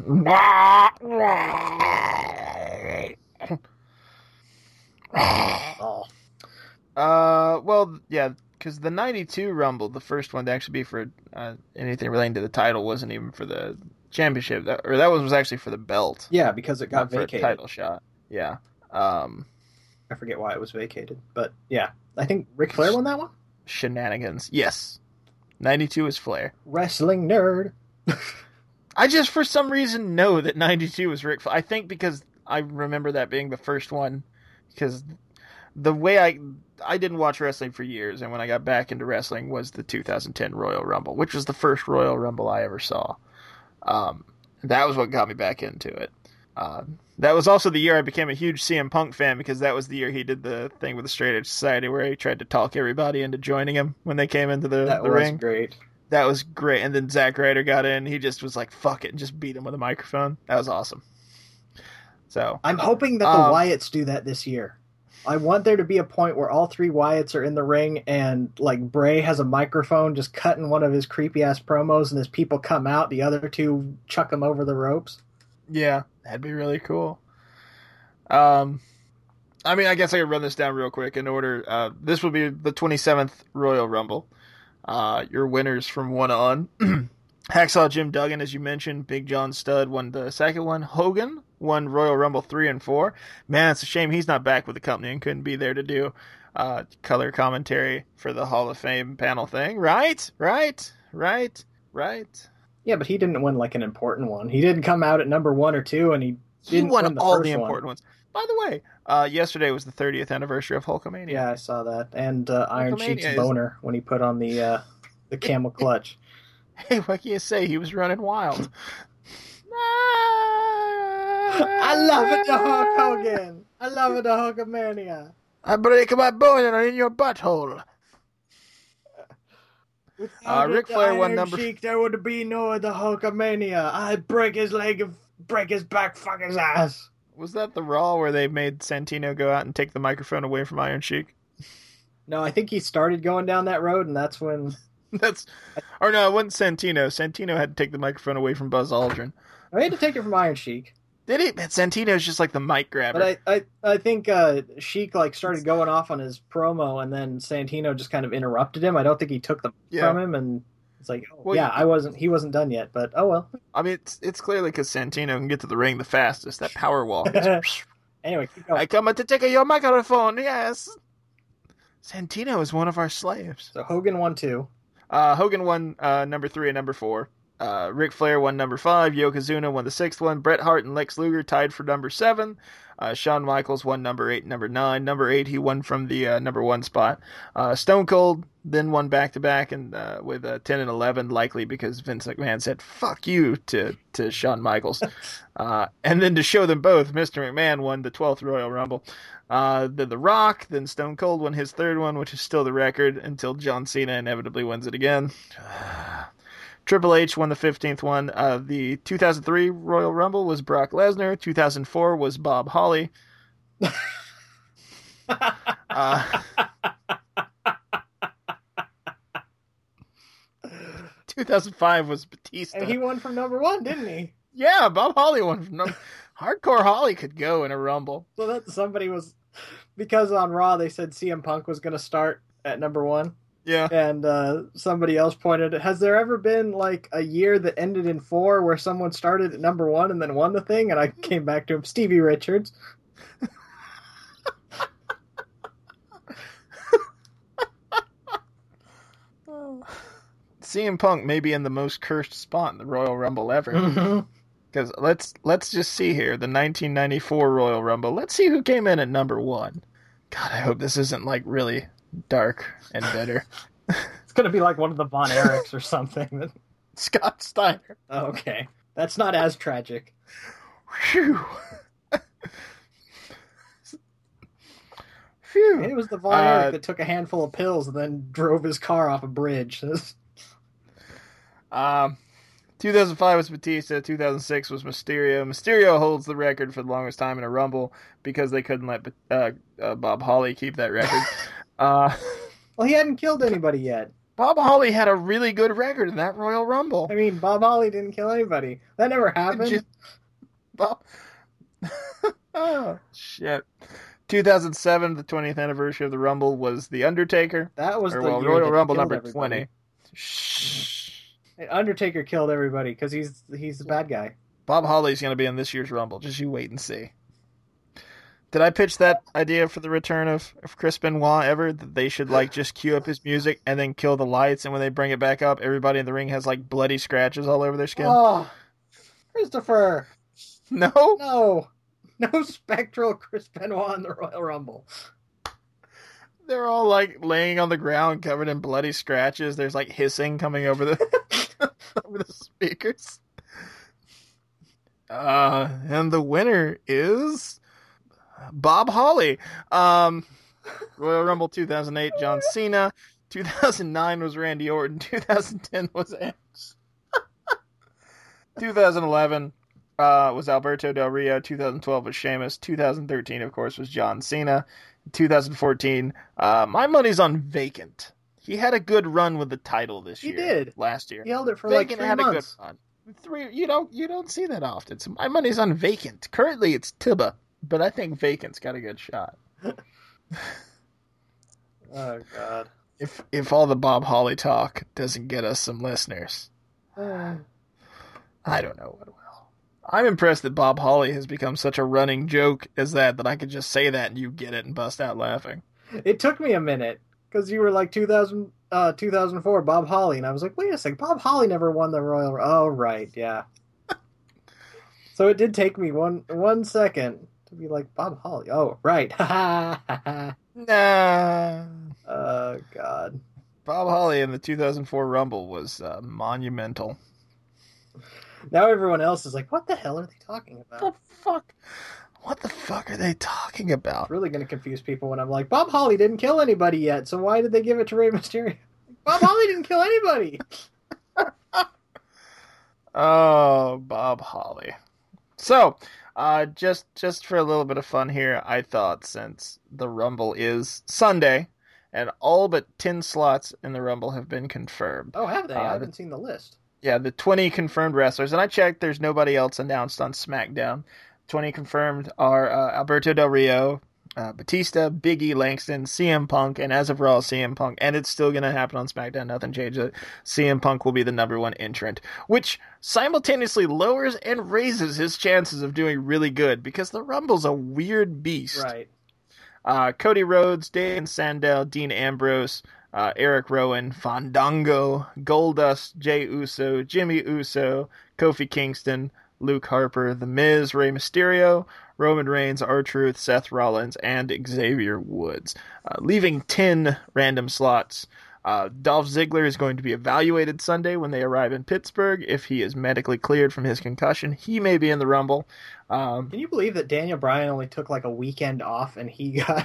Oh. Uh, well, yeah, because the ninety-two Rumble, the first one to actually be for uh, anything relating to the title, wasn't even for the championship, that, or that one was actually for the belt. Yeah, because it got not for vacated. a title shot. Yeah. Um, I forget why it was vacated, but yeah, I think Ric Flair won that one. Shenanigans. Yes. ninety-two is Flair. Wrestling nerd. I just, for some reason, know that ninety-two was Ric Flair. I think because I remember that being the first one, because the way I... I didn't watch wrestling for years, and when I got back into wrestling was the two thousand ten Royal Rumble, which was the first Royal Rumble I ever saw. Um, that was what got me back into it. Uh, that was also the year I became a huge C M Punk fan, because that was the year he did the thing with the Straight Edge Society where he tried to talk everybody into joining him when they came into the, That the was ring. great. That was great. And then Zack Ryder got in. He just was like, fuck it, and just beat him with a microphone. That was awesome. So I'm hoping that the Um, Wyatts do that this year. I want there to be a point where all three Wyatts are in the ring, and like Bray has a microphone just cutting one of his creepy ass promos, and as people come out, the other two chuck him over the ropes. yeah, that'd be really cool. Um, I mean, I guess I could run this down real quick in order. Uh, this will be the twenty-seventh Royal Rumble. Uh, your winners from one on. Hacksaw Jim Duggan, as you mentioned. Big John Studd won the second one. Hogan won Royal Rumble three and four. Man, it's a shame he's not back with the company and couldn't be there to do uh, color commentary for the Hall of Fame panel thing. Right? Right? Right? Right? Yeah, but he didn't win like an important one. He didn't come out at number one or two, and he He didn't won win the all first the one. important ones. By the way, uh, yesterday was the thirtieth anniversary of Hulkamania. Yeah, I saw that. And uh, Iron Hulkamania Sheik's is- boner when he put on the uh, the camel clutch. Hey, what can you say? He was running wild. I love it, the Hulk Hogan. I love it, the Hulkamania. I break my boner in your butthole. Without Uh, Ric the Flair won Iron number- Sheik, there would be no the Hulkamania. I break his leg and break his back, fuck his ass. Was that the Raw where they made Santino go out and take the microphone away from Iron Sheik? No, I think he started going down that road, and that's when... That's... Or no, it wasn't Santino. Santino had to take the microphone away from Buzz Aldrin. I had to take it from Iron Sheik. Did he? Man, Santino's just like the mic grabber. But I, I, I think uh, Sheik like started going off on his promo, and then Santino just kind of interrupted him. I don't think he took them Yeah. from him, and it's like, oh, Well, yeah, you- I wasn't. He wasn't done yet, but oh well. I mean, it's it's clearly because Santino can get to the ring the fastest. That power walk. Is... Anyway, keep going. I come to take your microphone. Yes. Santino is one of our slaves. So Hogan won two. Uh, Hogan won uh, number three and number four. Uh, Ric Flair won number five. Yokozuna won the sixth one. Bret Hart and Lex Luger tied for number seven. Uh, Shawn Michaels won number eight and number nine. Number eight, he won from the uh, number one spot. Uh, Stone Cold then won back-to-back and uh, with uh, ten and eleven, likely because Vince McMahon said, fuck you to, to Shawn Michaels. uh, and then to show them both, Mister McMahon won the twelfth Royal Rumble. Uh, then The Rock, then Stone Cold won his third one, which is still the record until John Cena inevitably wins it again. Triple H won the fifteenth one. Uh, the two thousand three Royal Rumble was Brock Lesnar. two thousand four was Bob Holly. uh, two thousand five was Batista. And he won from number one, didn't he? Yeah, Bob Holly won from number... Hardcore Holly could go in a Rumble. So that somebody was... Because on Raw they said C M Punk was going to start at number one. Yeah. And uh, somebody else pointed, has there ever been like a year that ended in four where someone started at number one and then won the thing? And I came back to him, Stevie Richards. C M Punk may be in the most cursed spot in the Royal Rumble ever. Mm-hmm. Because let's let's just see here, the nineteen ninety-four Royal Rumble. Let's see who came in at number one. God, I hope this isn't like really dark and bitter. It's going to be like one of the Von Erichs or something. Scott Steiner. Oh, okay. That's not as tragic. Phew. Phew. It was the Von Uh, Erich that took a handful of pills and then drove his car off a bridge. Um, two thousand five was Batista. two thousand six was Mysterio. Mysterio holds the record for the longest time in a Rumble because they couldn't let uh, uh, Bob Holly keep that record. uh, Well, he hadn't killed anybody yet. Bob Holly had a really good record in that Royal Rumble. I mean, Bob Holly didn't kill anybody. That never happened. Just- Bob. Oh, shit. two thousand seven, the twentieth anniversary of the Rumble, was The Undertaker. That was Or, the well, year Royal that he Rumble killed number everybody. twenty. Shh. Undertaker killed everybody because he's he's the bad guy. Bob Holly's going to be in this year's Rumble. Just you wait and see. Did I pitch that idea for the return of, of Chris Benoit ever? That they should like just cue up his music and then kill the lights, and when they bring it back up, everybody in the ring has like bloody scratches all over their skin? Oh, Christopher! No? No, no spectral Chris Benoit in the Royal Rumble. They're all like laying on the ground covered in bloody scratches. There's like hissing coming over the over the speakers. Uh, and the winner is Bob Holly. Um, Royal Rumble two thousand eight, John Cena. two thousand nine was Randy Orton. two thousand ten was Edge. two thousand eleven uh, was Alberto Del Rio. two thousand twelve was Sheamus. two thousand thirteen, of course, was John Cena. two thousand fourteen, uh, my money's on Vacant. He had a good run with the title this He year. did. Last year. He held it for Vacant like three had months. a good run. Three, you don't you don't see that often. So my money's on Vacant. Currently, it's Tiba, but I think Vacant's got a good shot. Oh God. If if all the Bob Holly talk doesn't get us some listeners, Uh, I don't know what will. I'm impressed that Bob Holly has become such a running joke as that that I could just say that and you get it and bust out laughing. it took me a minute because you were like two thousand, uh, two thousand four, Bob Holly, and I was like, wait a second, Bob Holly never won the Royal. Oh right, yeah. So it did take me one one second to be like Bob Holly. Oh right, ha ha ha ha. Nah. Oh God. Bob Holly in the two thousand four Rumble was uh, monumental. Now everyone else is like, what the hell are they talking about? What the fuck? What the fuck are they talking about? It's really going to confuse people when I'm like, Bob Holly didn't kill anybody yet, so why did they give it to Rey Mysterio? Bob Holly didn't kill anybody. Oh, Bob Holly. So, Uh, just just for a little bit of fun here, I thought since the Rumble is Sunday, and all but ten slots in the Rumble have been confirmed. Oh, have they? Uh, I the- haven't seen the list. Yeah, the twenty confirmed wrestlers, and I checked, there's nobody else announced on SmackDown. twenty confirmed are uh, Alberto Del Rio, uh, Batista, Big E Langston, C M Punk, and as of Raw, C M Punk. And it's still going to happen on SmackDown, nothing changes. C M Punk will be the number one entrant, which simultaneously lowers and raises his chances of doing really good, because the Rumble's a weird beast. Right. Uh, Cody Rhodes, Dan Sandel, Dean Ambrose, uh, Eric Rowan, Fandango, Goldust, Jey Uso, Jimmy Uso, Kofi Kingston, Luke Harper, The Miz, Rey Mysterio, Roman Reigns, R-Truth, Seth Rollins, and Xavier Woods. Uh, leaving ten random slots. Uh, Dolph Ziggler is going to be evaluated Sunday when they arrive in Pittsburgh. If he is medically cleared from his concussion, he may be in the Rumble. Um, Can you believe that Daniel Bryan only took like a weekend off and he got...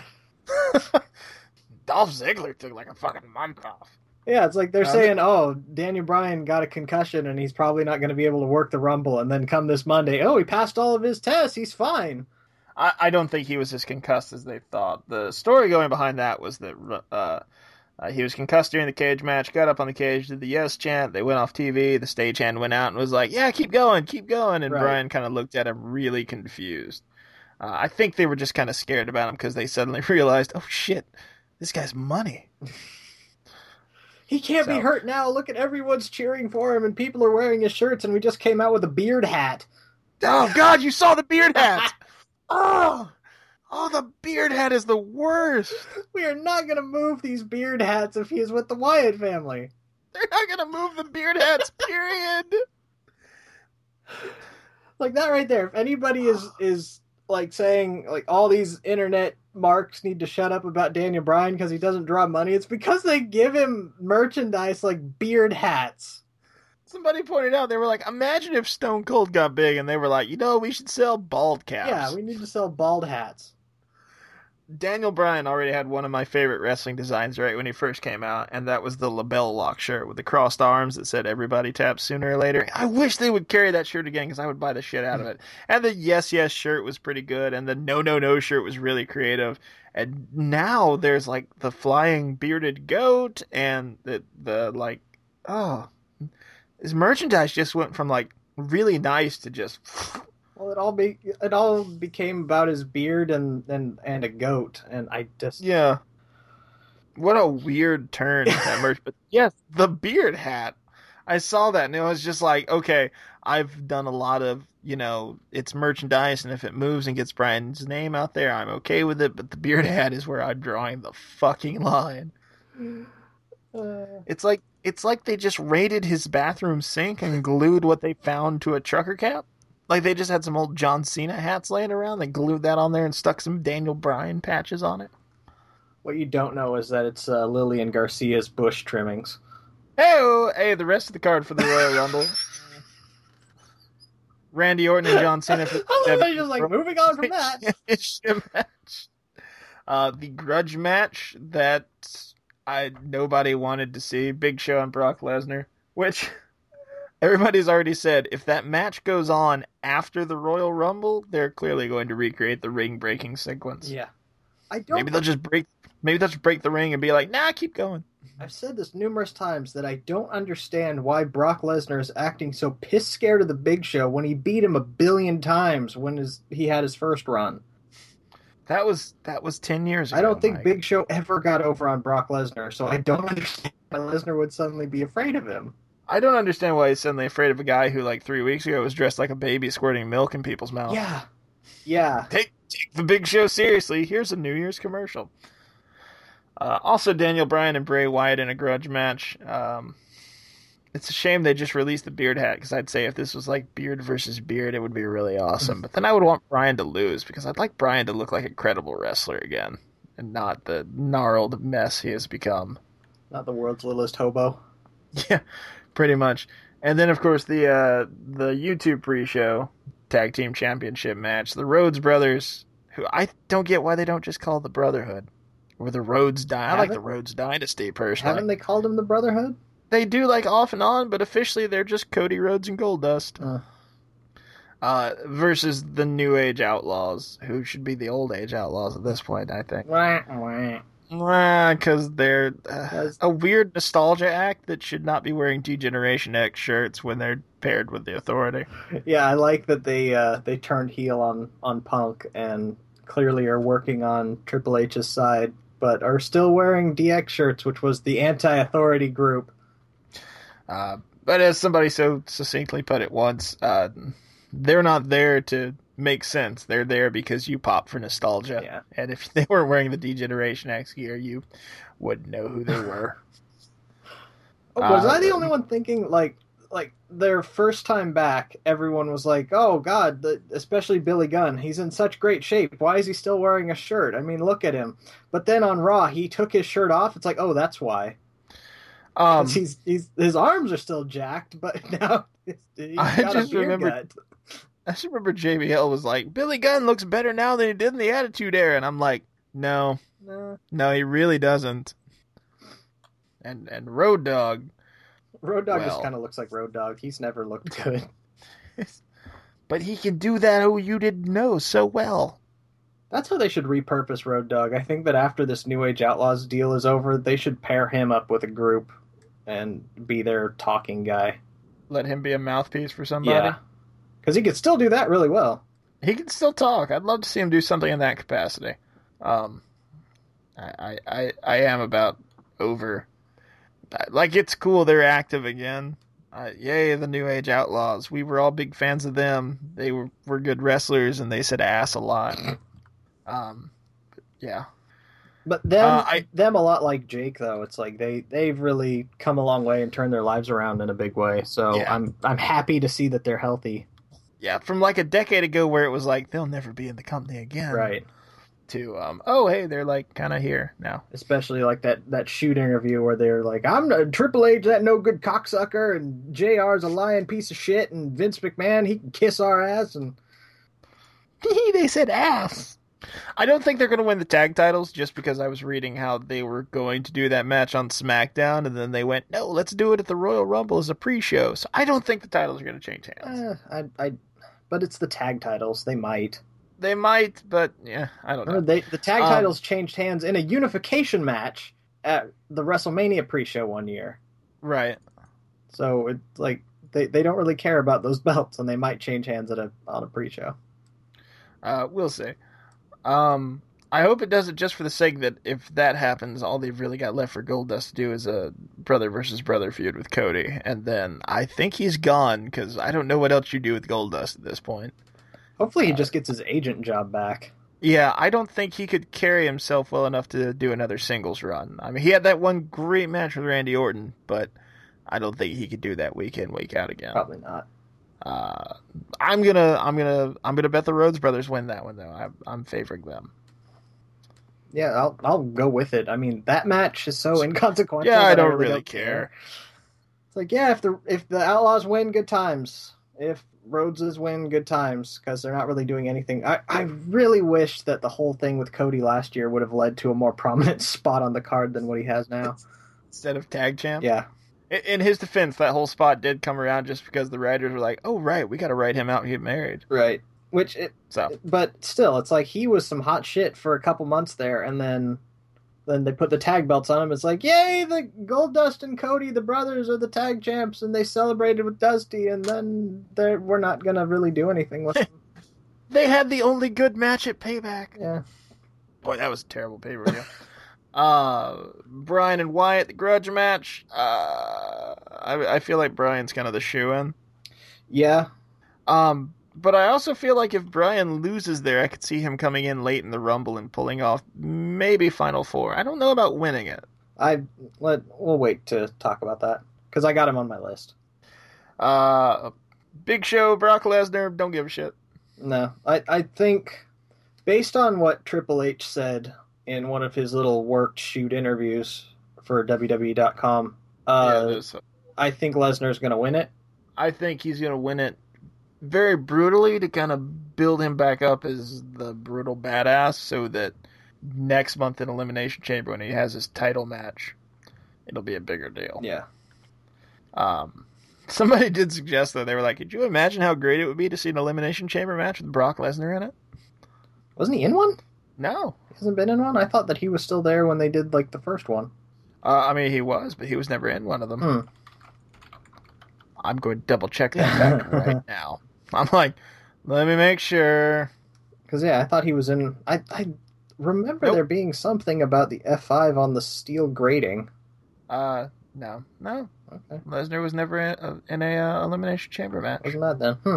Dolph Ziggler took like a fucking month off. Yeah, it's like they're Um, saying, oh, Daniel Bryan got a concussion and he's probably not going to be able to work the Rumble. And then come this Monday, oh, he passed all of his tests. He's fine. I, I don't think he was as concussed as they thought. The story going behind that was that uh, uh, he was concussed during the cage match, got up on the cage, did the yes chant, they went off T V, the stagehand went out and was like, yeah, keep going, keep going. And Right. Bryan kind of looked at him really confused. Uh, I think they were just kind of scared about him because they suddenly realized, oh shit, this guy's money. He can't be So- hurt now. Look at everyone's cheering for him and people are wearing his shirts and we just came out with a beard hat. Oh God, you saw the beard hat! Oh, oh, the beard hat is the worst. We are not going to move these beard hats if he is with the Wyatt family. They're not gonna move the beard hats. Period. Like that right there. If anybody is is like saying like all these internet marks need to shut up about Daniel Bryan because he doesn't draw money, it's because they give him merchandise like beard hats. Somebody pointed out, they were like, imagine if Stone Cold got big and they were like, you know, we should sell bald caps. Yeah, we need to sell bald hats. Daniel Bryan already had one of my favorite wrestling designs right when he first came out, and that was the label lock shirt with the crossed arms that said everybody taps sooner or later. I wish they would carry that shirt again because I would buy the shit out of it. And the Yes Yes shirt was pretty good, and the No No No shirt was really creative. And now there's like the flying bearded goat and the, the like, oh, his merchandise just went from like really nice to just... Well, it all be it all became about his beard and and, and a goat, and I just Yeah. What a weird turn that merch. But yes, the beard hat. I saw that and it was just like, okay, I've done a lot of, you know, it's merchandise, and if it moves and gets Brian's name out there, I'm okay with it, but the beard hat is where I'm drawing the fucking line. uh, It's like it's like they just raided his bathroom sink and glued what they found to a trucker cap. Like they just had some old John Cena hats laying around. They glued that on there and stuck some Daniel Bryan patches on it. what you don't know is that it's uh, Lillian Garcia's bush trimmings. Hey, hey, the rest of the card for the Royal Rumble. Randy Orton and John Cena. For I love that you're just like moving on from that. Championship match. Uh, the grudge match that I nobody wanted to see. Big Show and Brock Lesnar. Which everybody's already said, if that match goes on after the Royal Rumble, they're clearly going to recreate the ring breaking sequence. Yeah, I don't. Maybe they'll just break. Maybe they'll just break the ring and be like, "Nah, keep going." I've said this numerous times that I don't understand why Brock Lesnar is acting so piss scared of the Big Show when he beat him a billion times when his, he had his first run. That was that was ten years ago. I don't think Mike. Big Show ever got over on Brock Lesnar, so I don't understand why Lesnar would suddenly be afraid of him. I don't understand why he's suddenly afraid of a guy who, like, three weeks ago was dressed like a baby squirting milk in people's mouths. Yeah, yeah. Take, take the Big Show seriously. Here's a New Year's commercial. Uh, also, Daniel Bryan and Bray Wyatt in a grudge match. Um, it's a shame they just released the beard hat, because I'd say if this was like beard versus beard, it would be really awesome. But then I would want Bryan to lose, because I'd like Bryan to look like a credible wrestler again, and not the gnarled mess he has become. Not the world's littlest hobo. Yeah, pretty much. And then, of course, the uh, the YouTube pre-show tag team championship match. The Rhodes brothers, who I don't get why they don't just call the Brotherhood. Or the Rhodes Dynasty. I like the Haven't- Rhodes Dynasty, personally. Haven't they called him the Brotherhood? They do, like, off and on, but officially they're just Cody Rhodes and Goldust. Uh. Uh, versus the New Age Outlaws, who should be the Old Age Outlaws at this point, I think. Wah, wah. Because they're uh, a weird nostalgia act that should not be wearing D-Generation X shirts when they're paired with the Authority. Yeah, I like that they uh, they turned heel on, on Punk and clearly are working on Triple H's side, but are still wearing D X shirts, which was the anti-Authority group. Uh, but as somebody so succinctly put it once, uh, they're not there to make sense. They're there because you pop for nostalgia. Yeah. And if they weren't wearing the D-Generation X gear, you wouldn't know who they were. Was uh, I the only one thinking, like, like their first time back, everyone was like, oh, God, the, especially Billy Gunn, he's in such great shape. Why is he still wearing a shirt? I mean, look at him. But then on Raw, he took his shirt off. It's like, oh, that's why. Um, he's, he's His arms are still jacked, but now he's, he's I got just a beer remember- gut. I just remember J B L was like, Billy Gunn looks better now than he did in the Attitude Era. And I'm like, no, No. no, he really doesn't. And and Road Dogg. Road Dogg Well. just kind of looks like Road Dogg. He's never looked good. But he can do that who you didn't know so well. That's how they should repurpose Road Dogg. I think that after this New Age Outlaws deal is over, they should pair him up with a group and be their talking guy. Let him be a mouthpiece for somebody. Yeah. Because he could still do that really well. He can still talk. I'd love to see him do something in that capacity. Um, I, I, I, I am about over. Like, it's cool they're active again. Uh, yay, the New Age Outlaws. We were all big fans of them. They were, were good wrestlers, and they said ass a lot. Um, yeah. But them, Uh, I- them a lot like Jake, though. It's like they, they've really come a long way and turned their lives around in a big way. So Yeah. I'm I'm happy to see that they're healthy. Yeah, from like a decade ago where it was like, they'll never be in the company again. Right. To, um, oh, hey, they're like kind of here now. Especially like that, that shoot interview where they're like, I'm a Triple H, that no good cocksucker, and J R's a lying piece of shit, and Vince McMahon, he can kiss our ass. And They said ass. I don't think they're going to win the tag titles just because I was reading how they were going to do that match on SmackDown, and then they went, no, let's do it at the Royal Rumble as a pre-show. So I don't think the titles are going to change hands. uh, I, I, but it's the tag titles. They might. They might, but yeah, I don't know. They, the tag Um, titles changed hands in a unification match at the WrestleMania pre-show one year. Right. So it's like they, they don't really care about those belts, and they might change hands at a on a pre-show. Uh, we'll see. Um, I hope it does it just for the sake that if that happens, all they've really got left for Goldust to do is a brother versus brother feud with Cody, and then I think he's gone because I don't know what else you do with Goldust at this point. Hopefully, he Uh, just gets his agent job back. Yeah, I don't think he could carry himself well enough to do another singles run. I mean, he had that one great match with Randy Orton, but I don't think he could do that week in, week out again. Probably not. Uh, I'm gonna, I'm gonna, I'm gonna bet the Rhodes brothers win that one though. I'm, I'm favoring them. Yeah, I'll I'll go with it. I mean, that match is so inconsequential. Yeah, I that don't really care. It's like, yeah, if the if the Outlaws win, good times. If Rhodeses win, good times, because they're not really doing anything. I, I really wish that the whole thing with Cody last year would have led to a more prominent spot on the card than what he has now. Instead of tag champ. Yeah, In, in his defense, that whole spot did come around just because the writers were like, "Oh right, we got to write him out and get married." right. Which, it, So but still, it's like he was some hot shit for a couple months there, and then then they put the tag belts on him. It's like, yay, the Goldust and Cody, the brothers, are the tag champs, and they celebrated with Dusty, and then they're, we're not gonna really do anything with them. they had the only good match at Payback. Yeah. Boy, that was a terrible pay per view. uh, Brian and Wyatt, the grudge match. Uh, I, I feel like Brian's kind of the shoe-in. Yeah. Um, but I also feel like if Brian loses there, I could see him coming in late in the Rumble and pulling off maybe Final Four. I don't know about winning it. I let we'll wait to talk about that because I got him on my list. Uh, Big Show, Brock Lesnar, don't give a shit. No, I I think based on what Triple H said in one of his little worked shoot interviews for W W E dot com, uh, yeah, this, I think Lesnar's going to win it. I think he's going to win it very brutally to kind of build him back up as the brutal badass so that next month in Elimination Chamber when he has his title match, it'll be a bigger deal. Yeah. Um, Somebody did suggest that. They were like, could you imagine how great it would be to see an Elimination Chamber match with Brock Lesnar in it? Wasn't he in one? No. He hasn't been in one? I thought that he was still there when they did, like, the first one. Uh, I mean, he was, but he was never in one of them. Hmm. I'm going to double check that back right now. I'm like, let me make sure. Because, yeah, I thought he was in... I, I remember Nope. there being something about the F five on the steel grating. Uh, no. No. Okay. Lesnar was never in a, in a uh, Elimination Chamber match. Wasn't that then? Hmm.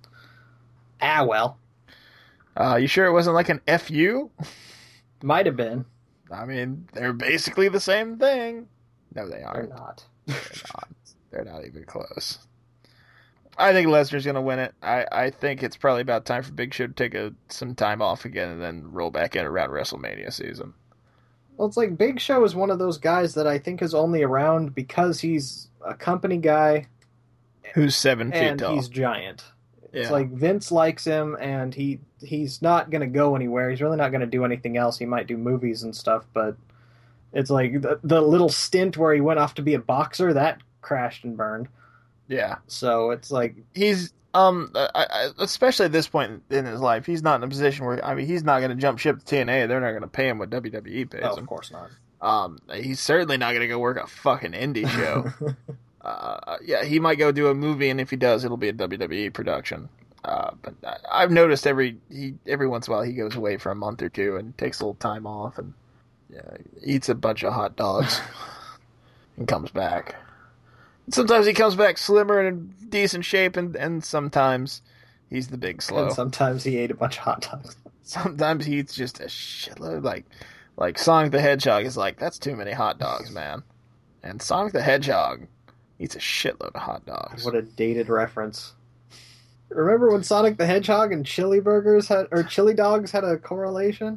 Ah, well. Uh, you sure it wasn't like an F U? Might have been. I mean, they're basically the same thing. No, they Or aren't. not. They're not. They're not even close. I think Lesnar's going to win it. I, I think it's probably about time for Big Show to take a, some time off again and then roll back in around WrestleMania season. Well, it's like Big Show is one of those guys that I think is only around because he's a company guy Who's seven feet and tall. he's giant. Yeah. It's like Vince likes him, and he he's not going to go anywhere. He's really not going to do anything else. He might do movies and stuff, but it's like the, the little stint where he went off to be a boxer, that crashed and burned. Yeah. So it's like... He's, um, I, I, especially at this point in his life, he's not in a position where, I mean, he's not going to jump ship to T N A. They're not going to pay him what W W E pays Oh, him. of course not. Um, he's certainly not going to go work a fucking indie show. uh, yeah, he might go do a movie, and if he does, it'll be a W W E production. Uh, but I, I've noticed every he every once in a while he goes away for a month or two and takes a little time off and yeah, eats a bunch of hot dogs and comes back. Sometimes he comes back slimmer and in decent shape, and, and sometimes he's the big slow. And sometimes he ate a bunch of hot dogs. Sometimes he eats just a shitload. Like, like Sonic the Hedgehog is like, that's too many hot dogs, man. And Sonic the Hedgehog eats a shitload of hot dogs. What a dated reference. Remember when Sonic the Hedgehog and chili burgers had, or chili dogs had a correlation?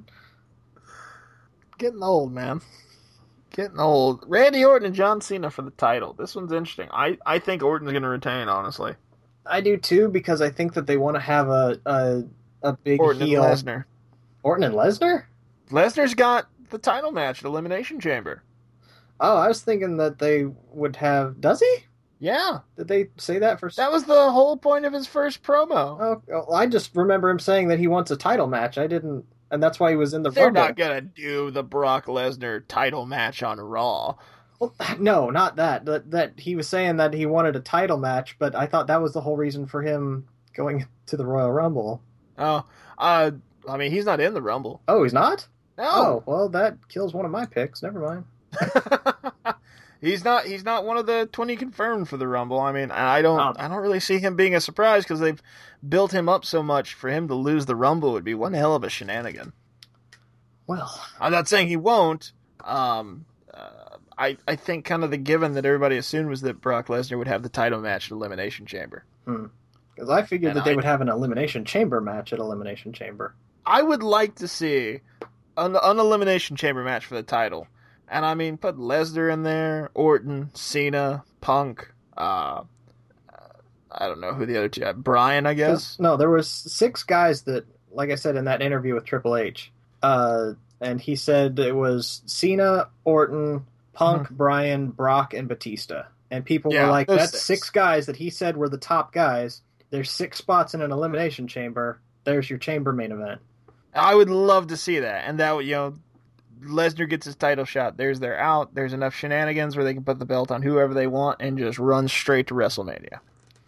Getting old, man. Getting old. Randy Orton and John Cena for the title. This one's interesting. I, I think Orton's going to retain, honestly. I do too, because I think that they want to have a a, a big Orton heel. and Lesnar. Orton and Lesnar? Lesnar's got the title match at Elimination Chamber. Oh, I was thinking that they would have... Does he? Yeah. Did they say that for... That was the whole point of his first promo. Oh, well, I just remember him saying that he wants a title match. I didn't... And that's why he was in the They're Rumble. not going to do the Brock Lesnar title match on Raw. Well, no, not that. that. That he was saying that he wanted a title match, but I thought that was the whole reason for him going to the Royal Rumble. Oh, uh, I mean, he's not in the Rumble. Oh, he's not? No. Oh, well, that kills one of my picks. Never mind. he's not. He's not one of the twenty confirmed for the Rumble. I mean, I don't. Oh. I don't really see him being a surprise because they've built him up so much. For him to lose the Rumble would be one hell of a shenanigan. Well, I'm not saying he won't. Um, uh, I I think kind of the given that everybody assumed was that Brock Lesnar would have the title match at Elimination Chamber. because I figured And that they I- would have an Elimination Chamber match at Elimination Chamber. I would like to see an, an Elimination Chamber match for the title. And I mean, put Lesnar in there, Orton, Cena, Punk, uh, I don't know who the other two, uh, Bryan, I guess. 'Cause- No, there was six guys that, like I said in that interview with Triple H, uh, and he said it was Cena, Orton, Punk, Bryan, Brock, and Batista. And people Yeah, were like, those that's six. six guys that he said were the top guys. There's six spots in an Elimination Chamber. There's your Chamber main event. I would love to see that. And that would, you know, Lesnar gets his title shot. There's their out. There's enough shenanigans where they can put the belt on whoever they want and just run straight to WrestleMania.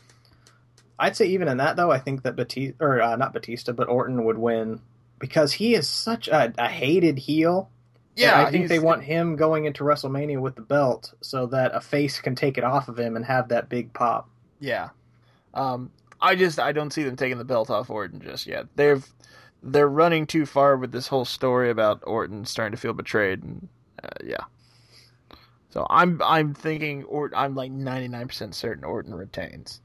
I'd say even in that, though, I think that Batista, or uh, not Batista, but Orton would win because he is such a, a hated heel. Yeah, And I think he's- they want him going into WrestleMania with the belt so that a face can take it off of him and have that big pop. Yeah. Um, I just I don't see them taking the belt off Orton just yet. They've they're running too far with this whole story about Orton starting to feel betrayed, and uh, yeah. So I'm I'm thinking Orton. I'm like ninety-nine percent certain Orton retains.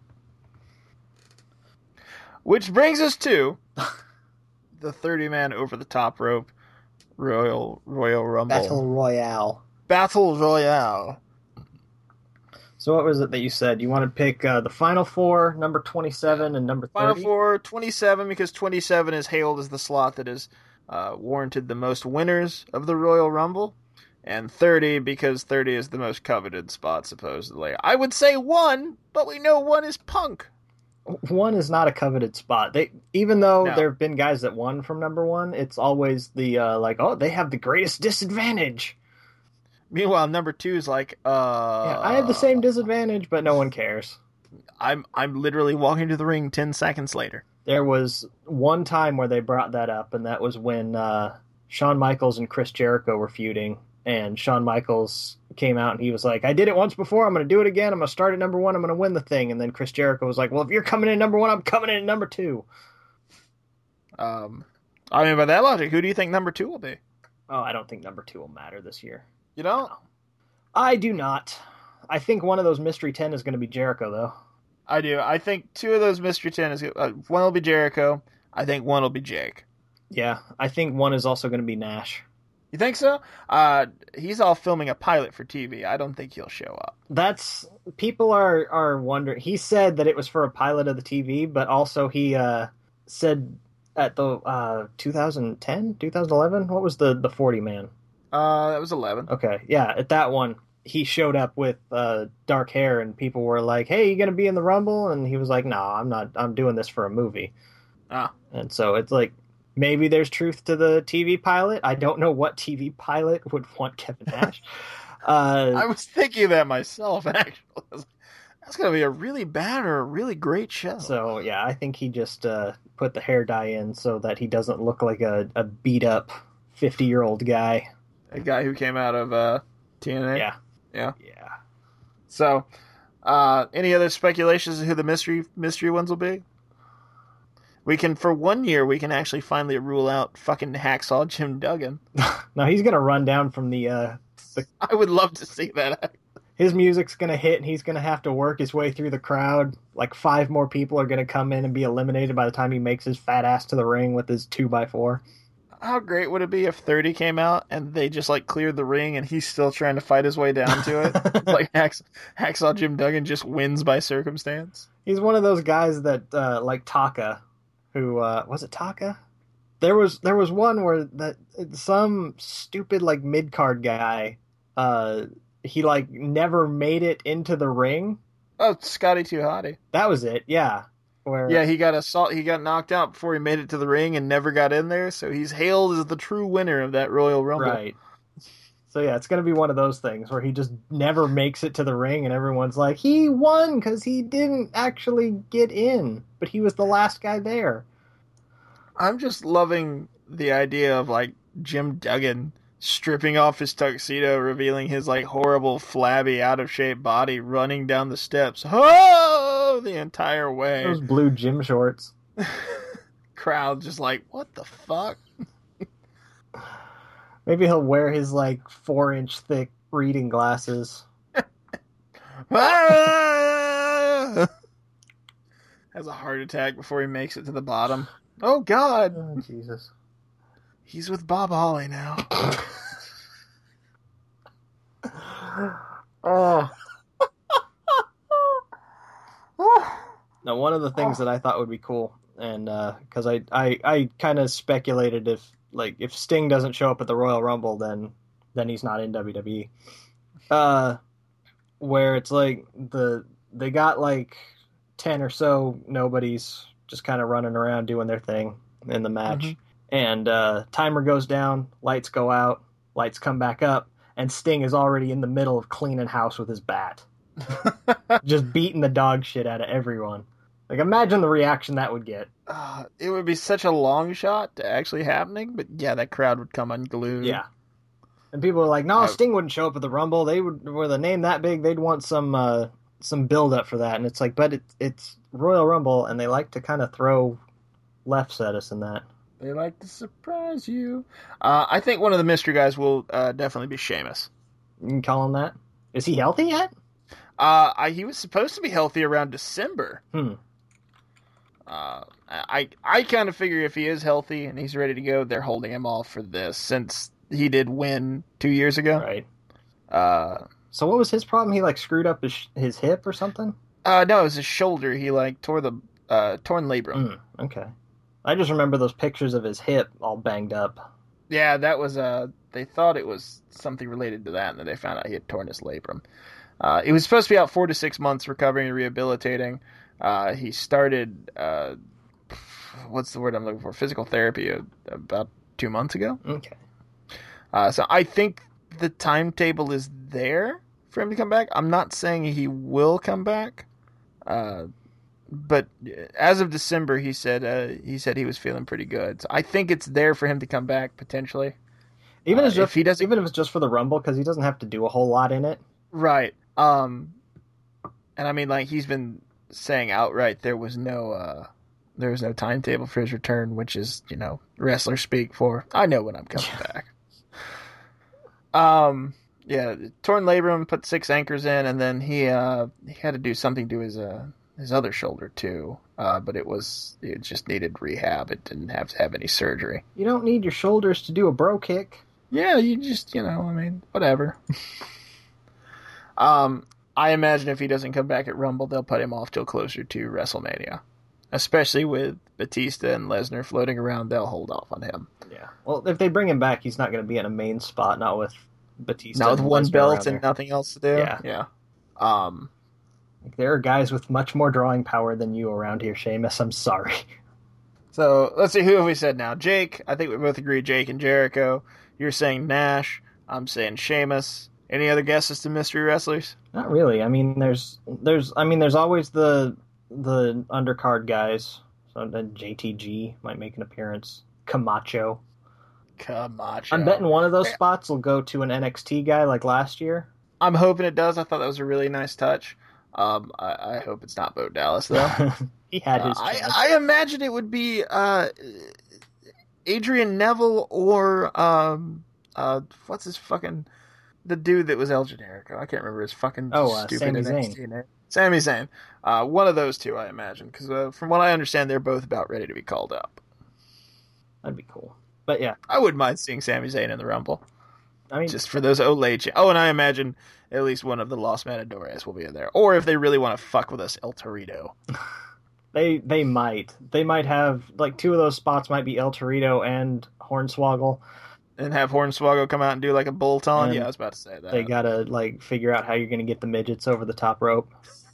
Which brings us to the thirty-man over the top rope Royal Royal Rumble Battle Royale. Battle Royale. So what was it that you said? You want to pick uh, the Final Four, number twenty-seven, and number Final thirty? Four, twenty-seven, because twenty-seven is hailed as the slot that has uh, warranted the most winners of the Royal Rumble. and thirty because thirty is the most coveted spot, supposedly. I would say one, but we know one is Punk. One is not a coveted spot. They even though No. there have been guys that won from number one, it's always the uh, like, oh, they have the greatest disadvantage. Meanwhile, number two is like, uh... Yeah, I have the same disadvantage, but no one cares. I'm I'm literally walking to the ring ten seconds later. There was one time where they brought that up, and that was when uh, Shawn Michaels and Chris Jericho were feuding, and Shawn Michaels came out and he was like, I did it once before, I'm going to do it again, I'm going to start at number one, I'm going to win the thing. And then Chris Jericho was like, well, if you're coming in at number one, I'm coming in at number two. Um, I mean, by that logic, who do you think number two will be? Oh, I don't think number two will matter this year. You don't? I do not. I think one of those Mystery ten is going to be Jericho, though. I do. I think two of those Mystery ten is... Uh, one will be Jericho. I think one will be Jake. Yeah, I think one is also going to be Nash. You think so? Uh, he's all filming a pilot for T V. I don't think he'll show up. That's... People are, are wondering... He said that it was for a pilot of the T V, but also he uh, said at the uh, twenty ten, twenty eleven? What was the, the forty man? Uh, that was eleven. Okay, yeah, at that one, he showed up with uh, dark hair, and people were like, hey, you going to be in the Rumble? And he was like, no, I'm not. I'm doing this for a movie. Ah. And so it's like, maybe there's truth to the T V pilot. I don't know what T V pilot would want Kevin Nash. uh, I was thinking that myself, actually. I was like, that's going to be a really bad or a really great show. So, yeah, I think he just uh, put the hair dye in so that he doesn't look like a, a beat-up fifty-year-old guy. A guy who came out of uh, T N A? Yeah. Yeah. Yeah. So, uh, any other speculations of who the mystery mystery ones will be? We can, for one year, we can actually finally rule out fucking Hacksaw Jim Duggan. Now, he's going to run down from the, uh, the... I would love to see that. His music's going to hit, and he's going to have to work his way through the crowd. Like, five more people are going to come in and be eliminated by the time he makes his fat ass to the ring with his two by four. How great would it be if thirty came out and they just like cleared the ring and he's still trying to fight his way down to it? Like Hacks- Hacksaw Jim Duggan just wins by circumstance. He's one of those guys that, uh, like Taka, who, uh, was it Taka? There was there was one where that some stupid like mid card guy, uh, he like never made it into the ring. Oh, Scotty Too Hotty. That was it, yeah. Where Yeah, he got assault. He got knocked out before he made it to the ring and never got in there. So he's hailed as the true winner of that Royal Rumble. right. So yeah, it's gonna be one of those things where he just never makes it to the ring, and everyone's like, he won because he didn't actually get in, but he was the last guy there. I'm just loving the idea of like Jim Duggan stripping off his tuxedo, revealing his like horrible, flabby, out of shape body, running down the steps. Oh, the entire way. Those blue gym shorts. Crowd just like, what the fuck? Maybe he'll wear his like four inch thick reading glasses. Ah! Has a heart attack before he makes it to the bottom. Oh God! Oh Jesus! He's with Bob Holly now. Oh. Now, one of the things that I thought would be cool, and because uh, I, I, I kind of speculated if like if Sting doesn't show up at the Royal Rumble, then then he's not in W W E. Uh, where it's like the they got like ten or so nobodies just kind of running around doing their thing in the match, mm-hmm. and uh, timer goes down, lights go out, lights come back up, and Sting is already in the middle of cleaning house with his bat, just beating the dog shit out of everyone. Like, imagine the reaction that would get. Uh, it would be such a long shot to actually happening, but yeah, that crowd would come unglued. Yeah. And people are like, no, I... Sting wouldn't show up at the Rumble. They would, with a name that big, they'd want some uh, some build up for that. And it's like, but it, it's Royal Rumble, and they like to kind of throw lefts at us in that. They like to surprise you. Uh, I think one of the mystery guys will uh, definitely be Sheamus. You can call him that. Is he healthy yet? Uh, I, he was supposed to be healthy around December. Hmm. Uh, I I kind of figure if he is healthy and he's ready to go, they're holding him off for this since he did win two years ago. Right. Uh, so what was his problem? He like screwed up his his hip or something? Uh, no, it was his shoulder. He like tore the uh torn labrum. Mm, okay. I just remember those pictures of his hip all banged up. Yeah, that was uh they thought it was something related to that, and then they found out he had torn his labrum. Uh, he was supposed to be out four to six months recovering and rehabilitating. Uh, he started, uh, what's the word I'm looking for? Physical therapy uh, about two months ago. Okay. Uh, so I think the timetable is there for him to come back. I'm not saying he will come back, uh, but as of December, he said uh, he said he was feeling pretty good. So I think it's there for him to come back potentially. Even uh, if, just, if he doesn't, even if it's just for the Rumble, because he doesn't have to do a whole lot in it. Right. Um, and I mean, like he's been saying outright, there was no uh, there was no timetable for his return, which is, you know, wrestler speak for I know when I'm coming back. Um, yeah, torn labrum, put six anchors in, and then he uh he had to do something to his uh his other shoulder too. Uh, but it was it just needed rehab. It didn't have to have any surgery. You don't need your shoulders to do a bro kick. Yeah, you just, you know, I mean, whatever. um, I imagine if he doesn't come back at Rumble, they'll put him off till closer to WrestleMania. Especially with Batista and Lesnar floating around, they'll hold off on him. Yeah. Well, if they bring him back, he's not going to be in a main spot, not with Batista. Not with and one Lesnar belt and there. nothing else to do. Yeah. Yeah. Um, There are guys with much more drawing power than you around here, Sheamus. I'm sorry. so let's see, who have we said now? Jake, I think we both agree Jake and Jericho. You're saying Nash. I'm saying Sheamus. Any other guesses to mystery wrestlers? Not really. I mean, there's, there's, I mean, there's always the, the undercard guys. So then J T G might make an appearance. Camacho. Camacho. I'm betting one of those spots will go to an N X T guy like last year. I'm hoping it does. I thought that was a really nice touch. Um, I, I hope it's not Bo Dallas, though. He had his uh, chance. I, I imagine it would be uh, Adrian Neville or um, uh, what's his fucking the dude that was El Generico. I can't remember his fucking Oh, uh, stupid Sami N X T Zayn. name. Sami Zayn. Uh, one of those two, I imagine, because uh, from what I understand, they're both about ready to be called up. That'd be cool. But yeah, I wouldn't mind seeing Sami Zayn in the Rumble, I mean, just for those Olay. Ch- oh, and I imagine at least one of the Los Matadores will be in there, or if they really want to fuck with us, El Torito. they they might they might have like two of those spots might be El Torito and Hornswoggle. And have Hornswoggle come out and do like a bolt on. And Yeah, I was about to say that. They gotta like figure out how you're gonna get the midgets over the top rope.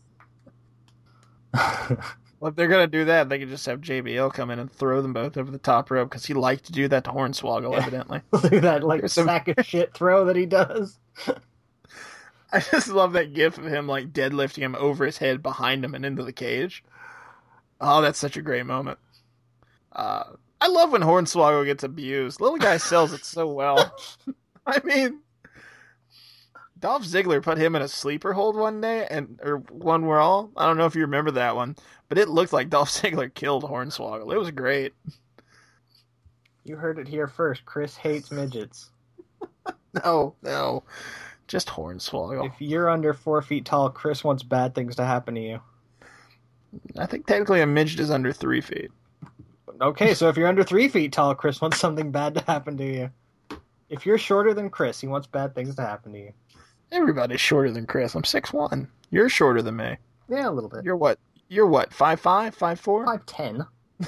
Well, if they're gonna do that, they could just have J B L come in and throw them both over the top rope because he liked to do that to Hornswoggle, Yeah. evidently. Do that like There's some- sack of shit throw that he does. I just love that gif of him like deadlifting him over his head behind him and into the cage. Oh, that's such a great moment. Uh, I love when Hornswoggle gets abused. Little guy sells it so well. I mean, Dolph Ziggler put him in a sleeper hold one day, and or one we're all. I don't know if you remember that one, but it looked like Dolph Ziggler killed Hornswoggle. It was great. You heard it here first. Chris hates midgets. No, no, just Hornswoggle. If you're under four feet tall, Chris wants bad things to happen to you. I think technically a midget is under three feet. Okay, so if you're under three feet tall, Chris wants something bad to happen to you. If you're shorter than Chris, he wants bad things to happen to you. Everybody's shorter than Chris. I'm six one. You're shorter than me. Yeah, a little bit. You're what? You're what? five five, five four? five ten.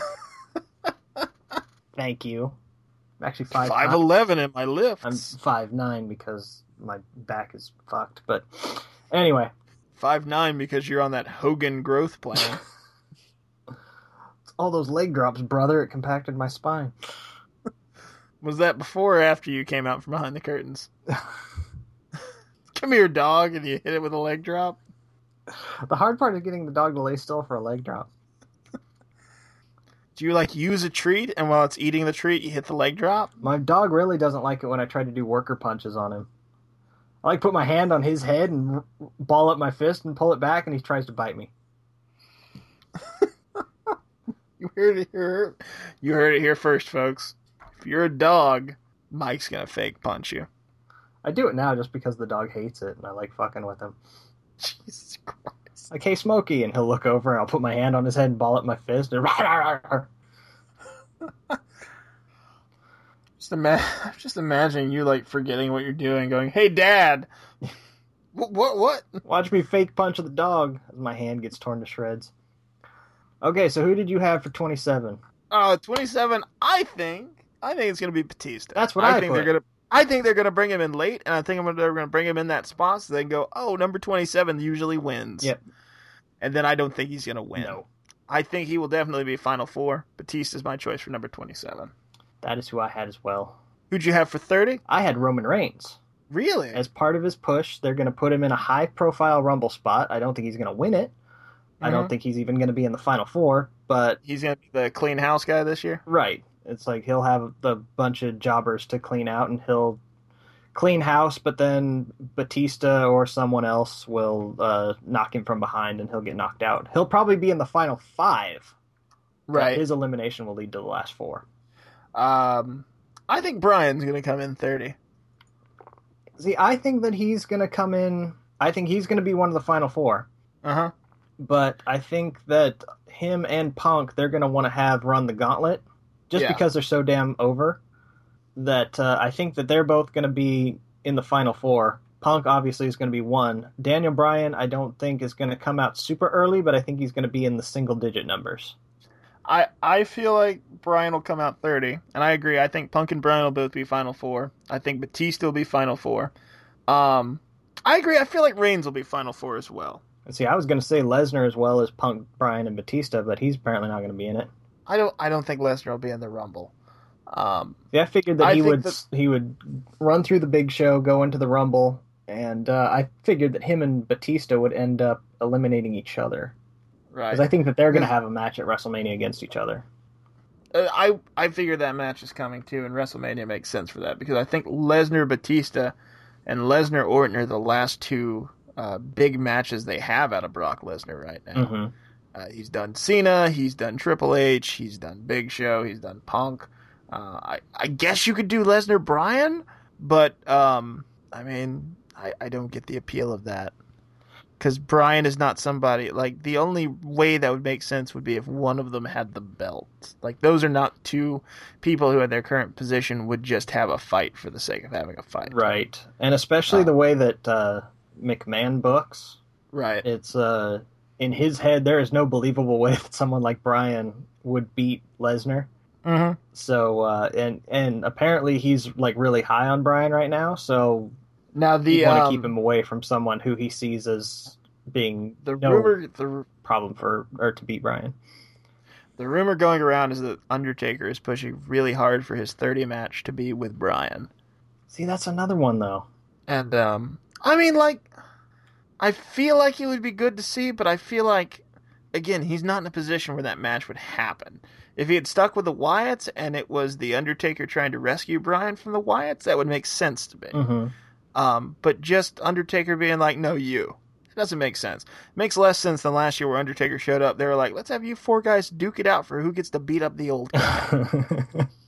Thank you. I'm actually five five eleven in my lifts. I'm five nine because my back is fucked. But anyway, five nine because you're on that Hogan growth plan. it's all those leg drops, brother. It compacted my spine. Was that before or after you came out from behind the curtains? Come here, dog, and you hit it with a leg drop? The hard part is getting the dog to lay still for a leg drop. Do you, like, use a treat, and while it's eating the treat, you hit the leg drop? My dog really doesn't like it when I try to do worker punches on him. I like put my hand on his head and r- ball up my fist and pull it back, and he tries to bite me. You heard it here. You heard it here first, folks. If you're a dog, Mike's gonna fake punch you. I do it now just because the dog hates it, and I like fucking with him. Jesus Christ. Like, hey, Smokey, and he'll look over, and I'll put my hand on his head and ball up my fist, and rah, rah, rah, rah. Just, ima- just imagining you, like, forgetting what you're doing, going, hey, Dad! What, what, what? Watch me fake punch the dog as my hand gets torn to shreds. Okay, so who did you have for twenty-seven? Uh, twenty-seven, I think, I think it's gonna be Batista. That's what I think put. they're gonna, I think they're going to bring him in late, and I think they're going to bring him in that spot so they can go, oh, number twenty-seven usually wins. Yep. And then I don't think he's going to win. No. I think he will definitely be Final Four. Batista is my choice for number twenty-seven. That is who I had as well. Who'd you have for thirty? I had Roman Reigns. Really? As part of his push, they're going to put him in a high-profile Rumble spot. I don't think he's going to win it. Mm-hmm. I don't think he's even going to be in the Final Four, but... He's going to be the clean house guy this year? Right. It's like he'll have a bunch of jobbers to clean out, and he'll clean house, but then Batista or someone else will uh, knock him from behind, and he'll get knocked out. He'll probably be in the final five. Right. His elimination will lead to the last four. Um, I think Bryan's going to come in thirty. See, I think that he's going to come in... I think he's going to be one of the final four. Uh-huh. But I think that him and Punk, they're going to want to have run the gauntlet, just yeah. because they're so damn over. That uh, I think that they're both going to be in the final four. Punk obviously is going to be one. Daniel Bryan, I don't think is going to come out super early, but I think he's going to be in the single digit numbers. I I feel like Bryan will come out thirty, and I agree. I think Punk and Bryan will both be Final Four. I think Batista will be Final Four. Um, I agree. I feel like Reigns will be Final Four as well. See, I was going to say Lesnar as well as Punk, Bryan, and Batista, but he's apparently not going to be in it. I don't. I don't think Lesnar will be in the Rumble. Um, yeah, I figured that I he would that... he would run through the Big Show, go into the Rumble, and uh, I figured that him and Batista would end up eliminating each other. Right. Because I think that they're going to have a match at WrestleMania against each other. Uh, I I figured that match is coming too, and WrestleMania makes sense for that because I think Lesnar Batista and Lesnar Orton are the last two uh, big matches they have out of Brock Lesnar right now. Mm-hmm. Uh, he's done Cena, he's done Triple H, he's done Big Show, he's done Punk. Uh, I I guess you could do Lesnar Bryan, but um, I mean I, I don't get the appeal of that. Because Bryan is not somebody, like, the only way that would make sense would be if one of them had the belt. Like, those are not two people who in their current position would just have a fight for the sake of having a fight. Right. And especially uh, the way that uh, McMahon books. Right. It's, uh, in his head, there is no believable way that someone like Bryan would beat Lesnar. Mm-hmm. So, uh, and, and apparently he's, like, really high on Bryan right now, so... Now the you want to um, keep him away from someone who he sees as being the no rumor the problem for or to beat Bryan. The rumor going around is that Undertaker is pushing really hard for his thirty match to be with Bryan. See, that's another one though. And um, I mean, like, I feel like it would be good to see, but I feel like again he's not in a position where that match would happen. If he had stuck with the Wyatts and it was the Undertaker trying to rescue Bryan from the Wyatts, that would make sense to me. Mm-hmm. Um, but just Undertaker being like, no, you. It doesn't make sense. It makes less sense than last year where Undertaker showed up. They were like, let's have you four guys duke it out for who gets to beat up the old guy.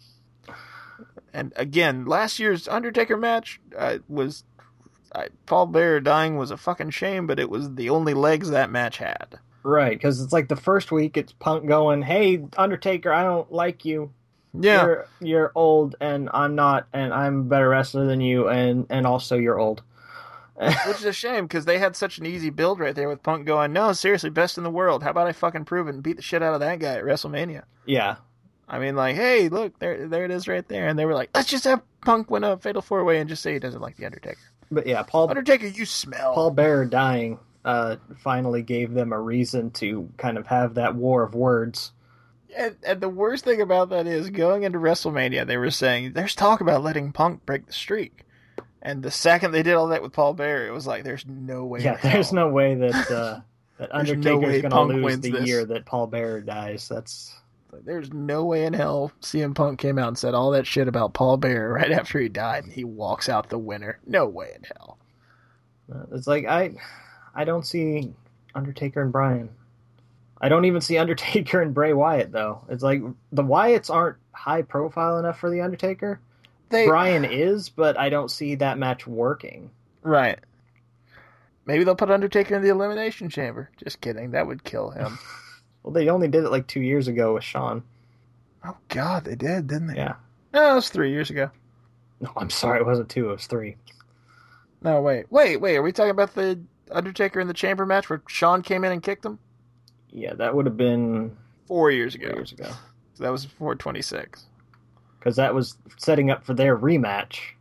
And again, last year's Undertaker match uh, was... Uh, Paul Bearer dying was a fucking shame, but it was the only legs that match had. Right, because it's like the first week, it's Punk going, hey, Undertaker, I don't like you. Yeah, you're, you're old, and I'm not, and I'm a better wrestler than you, and, and also you're old. Which is a shame, because they had such an easy build right there with Punk going, no, seriously, best in the world. How about I fucking prove it and beat the shit out of that guy at WrestleMania? Yeah. I mean, like, hey, look, there there it is right there. And they were like, let's just have Punk win a Fatal four-way and just say he doesn't like the Undertaker. But yeah, Paul... Undertaker, you smell. Paul Bearer dying uh, finally gave them a reason to kind of have that war of words. And, and the worst thing about that is, going into WrestleMania, they were saying, there's talk about letting Punk break the streak. And the second they did all that with Paul Bearer, it was like, there's no way. Yeah, there's no way that uh, that Undertaker's no going to Punk lose the this. year that Paul Bearer dies. That's There's no way in hell C M Punk came out and said all that shit about Paul Bearer right after he died, and he walks out the winner. No way in hell. It's like, I, I don't see Undertaker and Bryan. I don't even see Undertaker and Bray Wyatt, though. It's like, the Wyatts aren't high profile enough for the Undertaker. They, Bryan is, but I don't see that match working. Right. Maybe they'll put Undertaker in the Elimination Chamber. Just kidding. That would kill him. Well, they only did it like two years ago with Shawn. Oh, God, they did, didn't they? Yeah. No, it was three years ago. No, I'm sorry. It wasn't two. It was three. No, wait. Wait, wait. Are we talking about the Undertaker in the Chamber match where Shawn came in and kicked him? Yeah, that would have been... Four years ago. Four years ago. So that was four twenty-six. Because that was setting up for their rematch.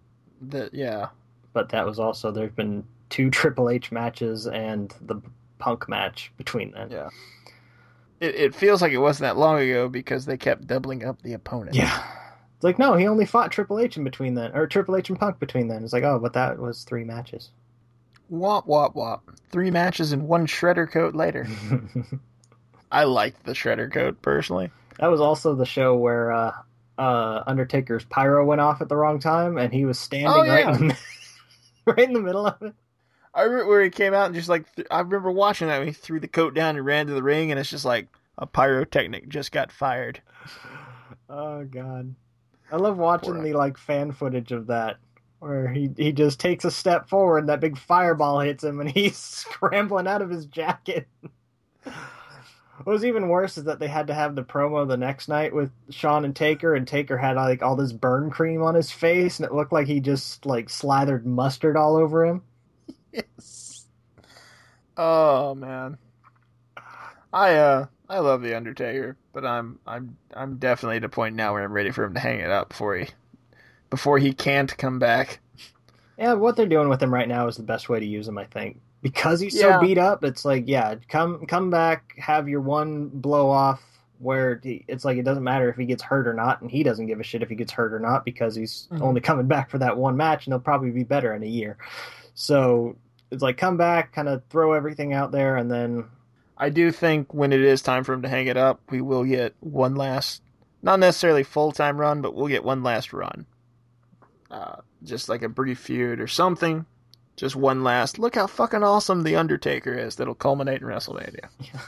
The, yeah. But that was also, there's been two Triple H matches and the Punk match between them. Yeah. It, it feels like it wasn't that long ago because they kept doubling up the opponent. Yeah. It's like, no, he only fought Triple H in between then, or Triple H and Punk between then. It's like, oh, but that was three matches. Wop, wop, wop. Three matches and one Shredder coat later. I liked the Shredder coat, personally. That was also the show where uh, uh, Undertaker's pyro went off at the wrong time, and he was standing Oh, yeah. right, in the, right in the middle of it. I remember where he came out and just like, th- I remember watching that when he threw the coat down and ran to the ring, and it's just like, a pyrotechnic just got fired. Oh, God. I love watching Poor the like fan footage of that, where he, he just takes a step forward, and that big fireball hits him, and he's scrambling out of his jacket. What was even worse is that they had to have the promo the next night with Shawn and Taker, and Taker had like all this burn cream on his face, and it looked like he just like slathered mustard all over him. Yes. Oh man. I uh I love the Undertaker, but I'm I'm I'm definitely at a point now where I'm ready for him to hang it up before he before he can't come back. Yeah, what they're doing with him right now is the best way to use him, I think. Because he's Yeah. so beat up, it's like, yeah, come come back, have your one blow off where he, it's like it doesn't matter if he gets hurt or not, and he doesn't give a shit if he gets hurt or not because he's Mhm. only coming back for that one match, and he'll probably be better in a year. So it's like come back, kind of throw everything out there, and then I do think when it is time for him to hang it up, we will get one last, not necessarily full-time run, but we'll get one last run. Uh, just like a brief feud or something. Just one last, look how fucking awesome The Undertaker is that'll culminate in WrestleMania.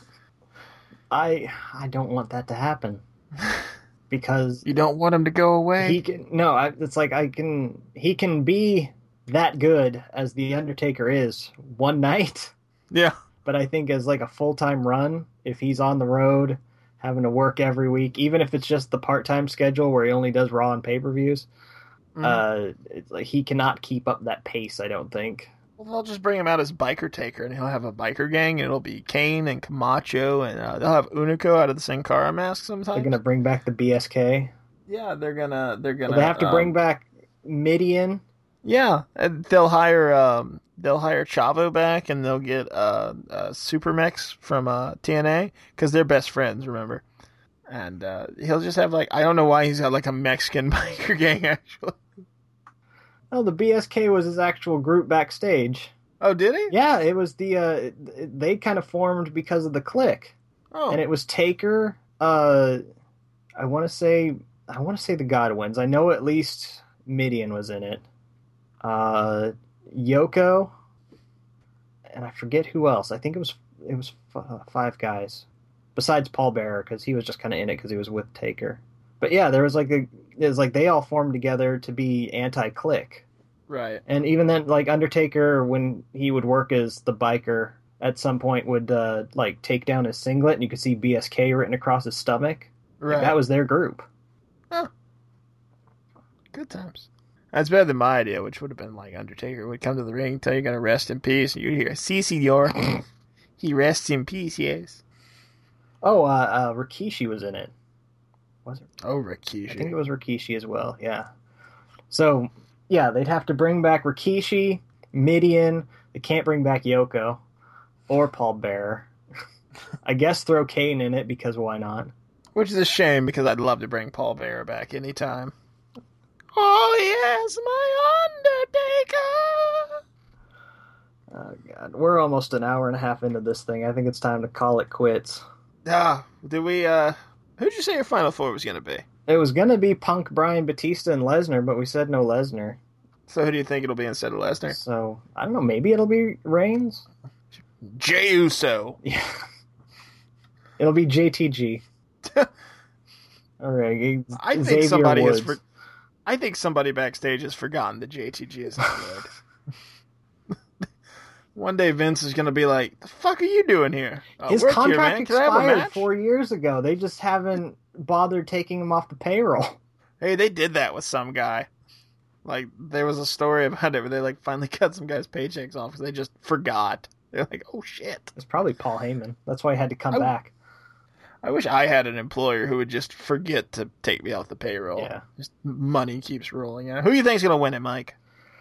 I I don't want that to happen because You don't want him to go away? he can no, I, it's like I can he can be that good as the Undertaker is one night. Yeah. But I think as like a full-time run, if he's on the road, having to work every week, even if it's just the part-time schedule where he only does Raw and pay-per-views, Mhm. uh, it's like he cannot keep up that pace, I don't think. Well, they'll just bring him out as Biker Taker, and he'll have a biker gang, and it'll be Kane and Camacho, and uh, they'll have Unico out of the Sin Cara mask sometimes. They're going to bring back the B S K. Yeah, they're gonna, they're gonna. They have to bring um, back Midian. Yeah, and they'll hire, um, they'll hire Chavo back, and they'll get uh, uh Super Mex from uh, T N A because they're best friends. Remember, and uh, he'll just have like I don't know why he's got like a Mexican biker gang actually. Oh, the B S K was his actual group backstage. Oh, did he? Yeah, it was the, uh, they kind of formed because of the Click. Oh, And it was Taker, uh, I want to say, I want to say the Godwins. I know at least Midian was in it. Uh, Yoko, and I forget who else. I think it was, it was f- five guys. Besides Paul Bearer, because he was just kind of in it because he was with Taker. But yeah, there was like a, it was like they all formed together to be anti-Click. right. And even then, like, Undertaker, when he would work as the biker, at some point would, uh, like, take down his singlet, and you could see B S K written across his stomach. Right. Like, that was their group. Good times. That's better than my idea, which would have been like Undertaker would come to the ring, tell you you're going to rest in peace, and you'd hear, "Si, senor." He rests in peace, yes. Oh, uh, uh, Rikishi was in it. Was it? Oh, I think Rikishi. it was Rikishi as well, yeah. So, yeah, they'd have to bring back Rikishi, Midian. They can't bring back Yoko or Paul Bearer. I guess throw Kane in it, because why not? Which is a shame, because I'd love to bring Paul Bearer back anytime. Oh, yes, my Undertaker! Oh, God. We're almost an hour and a half into this thing. I think it's time to call it quits. Ah, did we, uh... Who'd you say your Final Four was going to be? It was going to be Punk, Bryan, Batista, and Lesnar, but we said no Lesnar. So who do you think it'll be instead of Lesnar? So, I don't know, maybe it'll be Reigns? Jey Uso. Yeah. It'll be J T G. All right. I think Xavier somebody Woods. has... For- I think somebody backstage has forgotten that J T G is not good. One day Vince is going to be like, "The fuck are you doing here? Uh, His work here, contract man. Can I have a expired match?" four years ago. They just haven't bothered taking him off the payroll. Hey, they did that with some guy. Like, there was a story about it where they, like, finally cut some guy's paychecks off because they just forgot. They're like, oh, shit. It's probably Paul Heyman. That's why he had to come I- back. I wish I had an employer who would just forget to take me off the payroll. Yeah. Just money keeps rolling in. Who do you think's going to win it, Mike?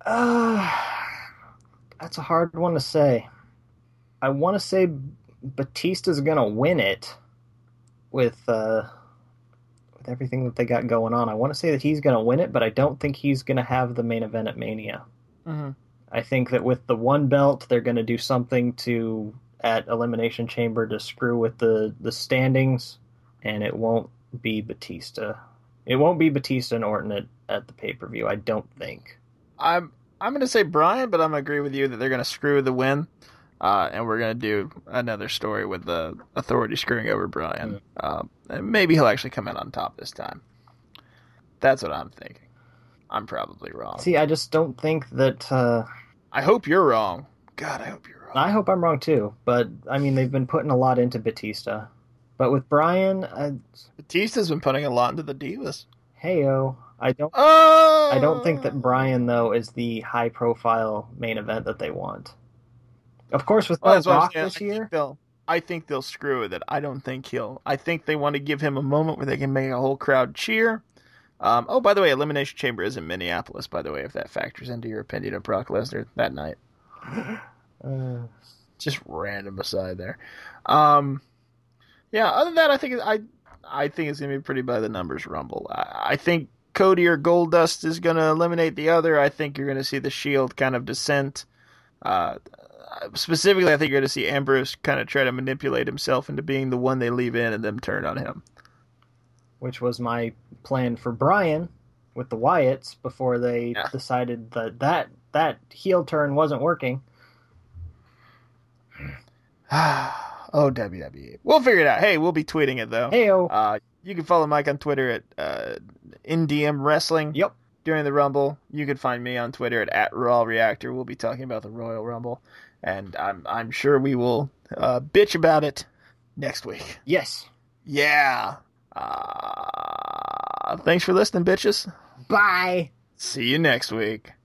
Uh, that's a hard one to say. I want to say Batista's gonna win it with uh, with everything that they got going on. I want to say that he's gonna win it, but I don't think he's gonna have the main event at Mania. Mm-hmm. I think that with the one belt, they're gonna do something to at Elimination Chamber to screw with the the standings, and it won't be Batista. It won't be Batista and Orton at, at the pay per view. I don't think. I'm I'm gonna say Brian, but I'm gonna agree with you that they're gonna screw the win. Uh, and we're going to do another story with the Authority screwing over Brian. Mm. Um, and maybe he'll actually come in on top this time. That's what I'm thinking. I'm probably wrong. See, I just don't think that... Uh... I hope you're wrong. God, I hope you're wrong. I hope I'm wrong too. But, I mean, they've been putting a lot into Batista. But with Brian... I... Batista's been putting a lot into the Divas. Hey-o. I don't, oh! I don't think that Brian, though, is the high-profile main event that they want. Of course, with well, no Rock this I year, think they'll, I think they'll screw with it. I don't think he'll. I think they want to give him a moment where they can make a whole crowd cheer. Um, oh, by the way, Elimination Chamber is in Minneapolis. By the way, if that factors into your opinion of Brock Lesnar that night, uh, just random aside there. Um, yeah. Other than that, I think I, I think it's gonna be a pretty by the numbers Rumble. I, I think Cody or Goldust is gonna eliminate the other. I think you're gonna see the Shield kind of descent. Uh, Specifically, I think you're going to see Ambrose kind of try to manipulate himself into being the one they leave in and then turn on him. Which was my plan for Brian with the Wyatts before they yeah. decided that, that that heel turn wasn't working. Oh, W W E. We'll figure it out. Hey, we'll be tweeting it, though. Hey-o. Uh, you can follow Mike on Twitter at uh, N D M Wrestling. Yep. During the Rumble, you can find me on Twitter at, at Raw Reactor. We'll be talking about the Royal Rumble. And I'm I'm sure we will uh, bitch about it next week. Yes. Yeah. Uh, thanks for listening, bitches. Bye. See you next week.